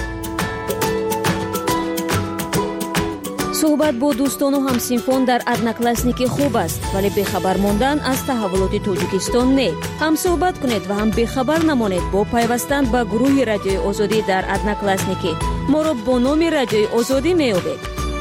صحبت با دوستان و همسنفان در ادناکلاسنیک خوب است ولی بخبر ماندن از تحولات تاجیکستان نه. هم صحبت کنید و هم بخبر نمانید با پیوستن به گروه رادیوی آزادی در ادناکلاسنیک. ما را با نام رادیوی آزادی می یابید.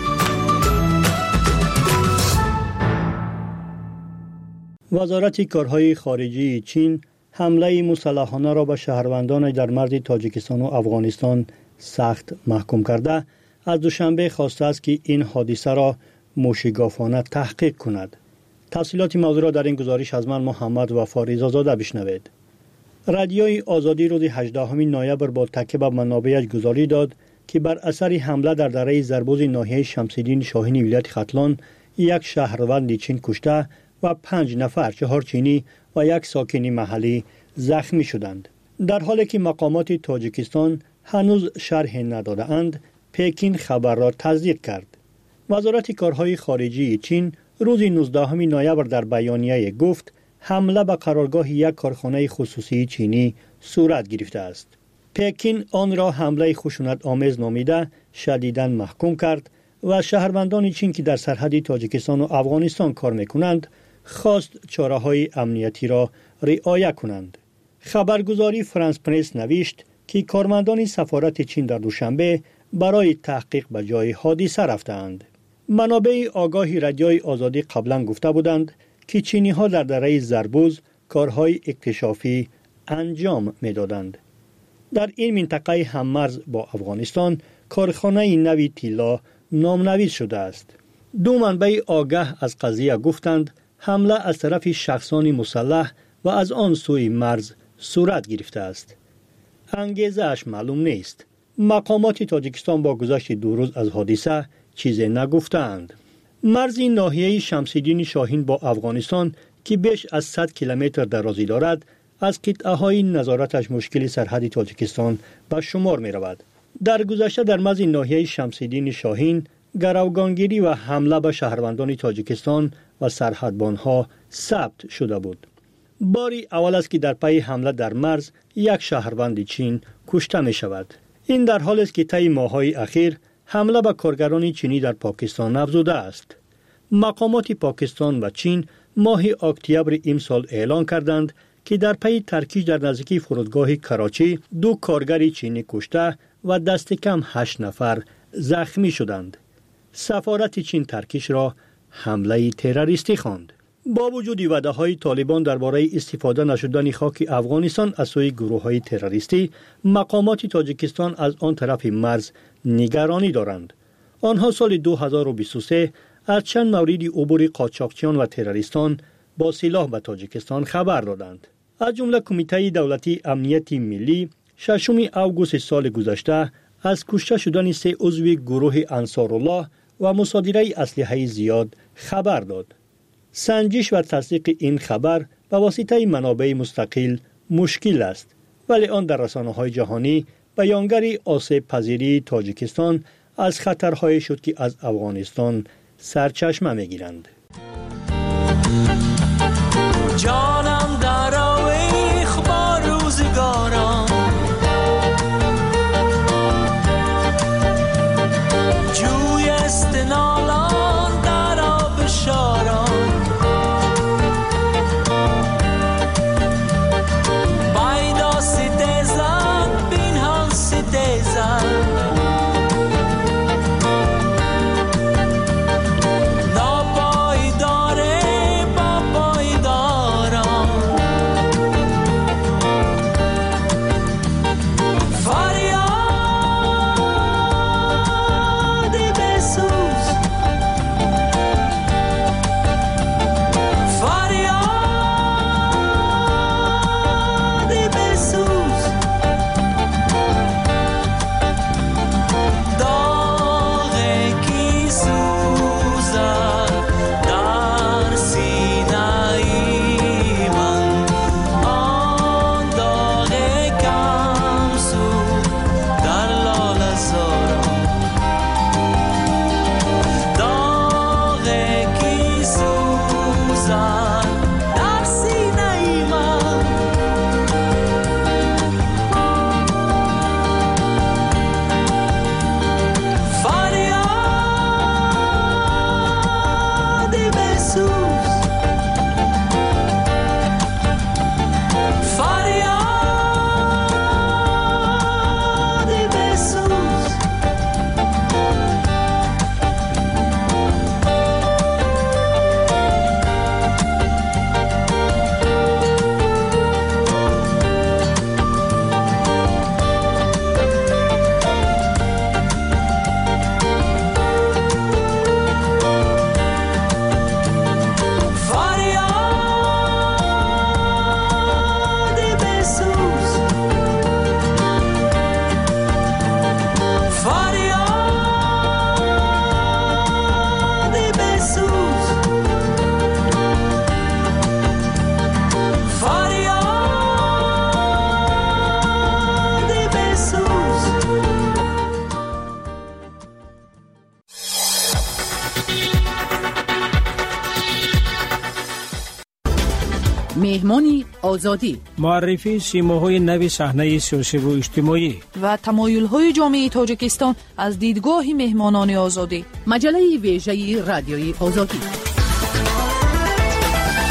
وزارت کارهای خارجی چین حمله مسلحانه را به شهروندان در مرز تاجیکستان و افغانستان سخت محکوم کرده از دوشنبه خواسته است که این حادثه را موشگافانه تحقیق کند. تفصیلات موضوع را در این گزارش از من محمد وفا رضازاده بشنوید. رادیوی آزادی روز هجدهم نوامبر با تکیه بر منابعش گزارش داد که بر اثر حمله در دره زربوز ناحیه شمس‌الدین شاهین ولایت ختلان یک شهروند چین کشته و پنج نفر چهار چینی و یک ساکن محلی زخمی شدند. در حالی که مقامات تاجیکستان هنوز شرح نداده اند، پکین خبر را تصدیق کرد. وزارت کارهای خارجی چین روز نوزدهم نوامبر در بیانیه گفت حمله به قرارگاه یک کارخانه خصوصی چینی صورت گرفته است. پکین آن را حمله خشونت آمیز نامیده شدیداً محکوم کرد و شهروندان چین که در سرحد تاجیکستان و افغانستان کار میکنند خواست چاره‌های امنیتی را رعایت کنند. خبرگزاری فرانس پرس نوشت که کارمندان سفارت چین در دوشنبه برای تحقیق به جای حادثه رفتند. منابع آگاهی رادیوی آزادی قبلا گفته بودند که چینی ها در دره زربوز کارهای اکتشافی انجام میدادند. در این منطقه هممرز با افغانستان کارخانه نوی تیلا نامنویس شده است. دو منبع آگاه از قضیه گفتند حمله از طرف شخصان مسلح و از آن سوی مرز صورت گرفته است. انگیزه اش معلوم نیست. مقامات تاجیکستان با گذشت دو روز از حادثه چیزی نگفتند. مرز ناحیه شمس‌الدین شاهین با افغانستان که بیش از صد کیلومتر درازی دارد، از قطعه های نظارتش مشکل سرحد تاجیکستان به شمار می رود. در گذشته در مرز ناحیه شمس‌الدین شاهین گروگانگیری و حمله به شهروندان تاجیکستان و سرحدبانها ثبت شده بود. باری اول است که در پی حمله در مرز یک شهروند چین کشته می شود. این در حالی است که طی ماه‌های اخیر حمله به کارگران چینی در پاکستان افزوده است. مقامات پاکستان و چین ماه اکتبر امسال اعلان کردند که در پی ترکیش در نزدیکی فرودگاه کراچی دو کارگر چینی کشته و دست کم هشت نفر زخمی شدند. سفارت چین ترکیش را حمله تروریستی خواند. با وجود وعده‌های طالبان درباره استفاده نشدن خاک افغانستان از سوی گروه‌های تروریستی، مقامات تاجیکستان از آن طرف مرز نگرانی دارند. آنها سال دو هزار و بیست و سه از چند مورد عبور قاچاقچیان و تروریستان با سلاح به تاجیکستان خبر دادند. از جمله کمیته دولتی امنیت ملی ششم اوگوست سال گذشته از کشته شدن سه عضو گروه انصارالله و مصادره اسلحه زیاد خبر داد. سنجش و تصدیق این خبر به واسطه منابع مستقل مشکل است، ولی آن در رسانه‌های جهانی بیانگر آسیب پذیری تاجیکستان از خطرهای شد که از افغانستان سرچشمه می‌گیرند. جانم در آویخ با روزگارم، جوی استنالان در آب شارم، بایدا ستیزن بینهان ستیزن، مهمانی آزادی، معرفی سیماهای نوی صحنه سیاسی و اجتماعی و تمایل‌های جامعه تاجیکستان از دیدگاه مهمانان آزادی. مجله ویژه رادیوی آزادی.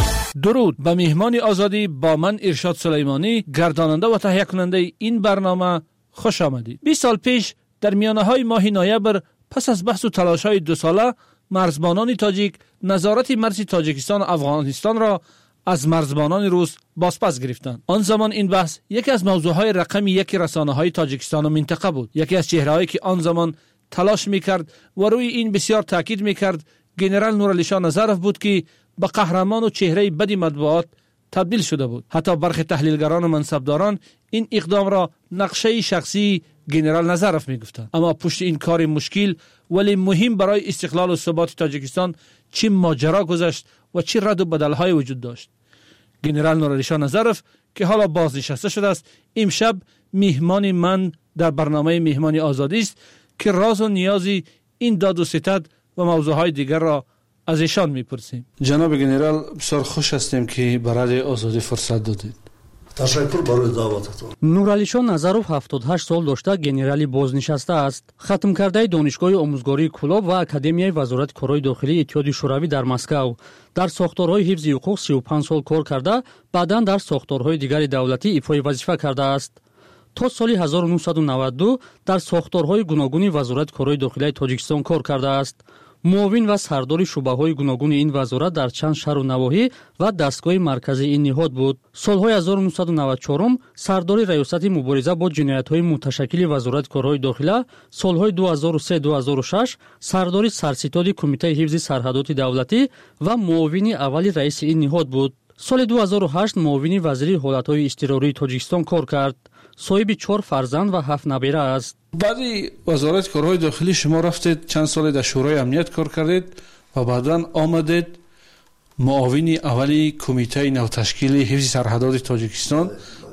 درود به مهمان آزادی. با من ارشاد سلیمانی، گرداننده و تهیه کننده این برنامه، خوش آمدید. بیست سال پیش در میانه های ماه نوامبر، پس از بحث و تلاش های دو ساله، مرزبانان تاجیک نظارت مرز تاجیکستان و افغانستان را از مرزبانان روس بازپس گرفتند. آن زمان این بحث یکی از موضوعهای رقمی یک رسانه‌های تاجیکستان و منطقه بود. یکی از چهره‌هایی که آن زمان تلاش می‌کرد و روی این بسیار تاکید می‌کرد ژنرال نورعلی شاه نظرف بود که به قهرمان و چهره بدی مطبوعات تبدیل شده بود. حتی برخی تحلیلگران و منصبداران این اقدام را نقشه شخصی ژنرال نظرف می‌گفتند. اما پشت این کار مشکل ولی مهم برای استقلال و ثبات تاجیکستان چه ماجرا گذشت و چه رد و بدل‌های وجود داشت. ژنرال نورعلی شاه نظرف که حالا بازنشسته شده است، امشب مهمان من در برنامه مهمانی آزادی است که راز و نیازی این داد و ستد و موضوعهای دیگر را از ایشان میپرسیم. جناب ژنرال، بسیار خوش هستیم که برای آزادی فرصت دادید. تشکر برای دعوتتون. نورعلی شاه نظرف هفتاد و هشت سال داشته، گنرالی بازنشسته است. ختم کرده دانشگاه آموزگاری کلاب و اکادمیای وزارت کارهای داخلی اتحادیه شوروی در مسکو. در ساختارهای حفظ حقوق سی و پنج سال کار کرده، بعداً در ساختارهای دیگر دولتی ایفای وظیفه کرده است. تا سال هزار و نهصد و نود و دو در ساختارهای گوناگون وزارت کارهای داخلی تاجیکستان کار کرده است. معاون و سردار شعبه‌های گوناگون این وزارت در چند شهر و نواحی و دستگاه مرکزی این نهاد بود. سالهای هزار و نهصد و نود و چهار سردار ریاست مبارزه با جنایت‌های متشکل وزارت کارهای داخلی، سالهای دو هزار و سه تا دو هزار و شش سردار سرستاد کمیته حفظ سرحدات دولتی و معاون اول رئیس این نهاد بود. سال دو هزار و هشت معاون وزیر حالت‌های اضطراری تاجیکستان کار کرد. صاحب چهار فرزند و هفت نبیره است. بعدی وزارت کارهای داخلی شما رفتید چند سال در شورای امنیت کار کردید و بعداً آمدید معاون اولی کمیته نوتشکیل حفظ سرحدات تاجیکستان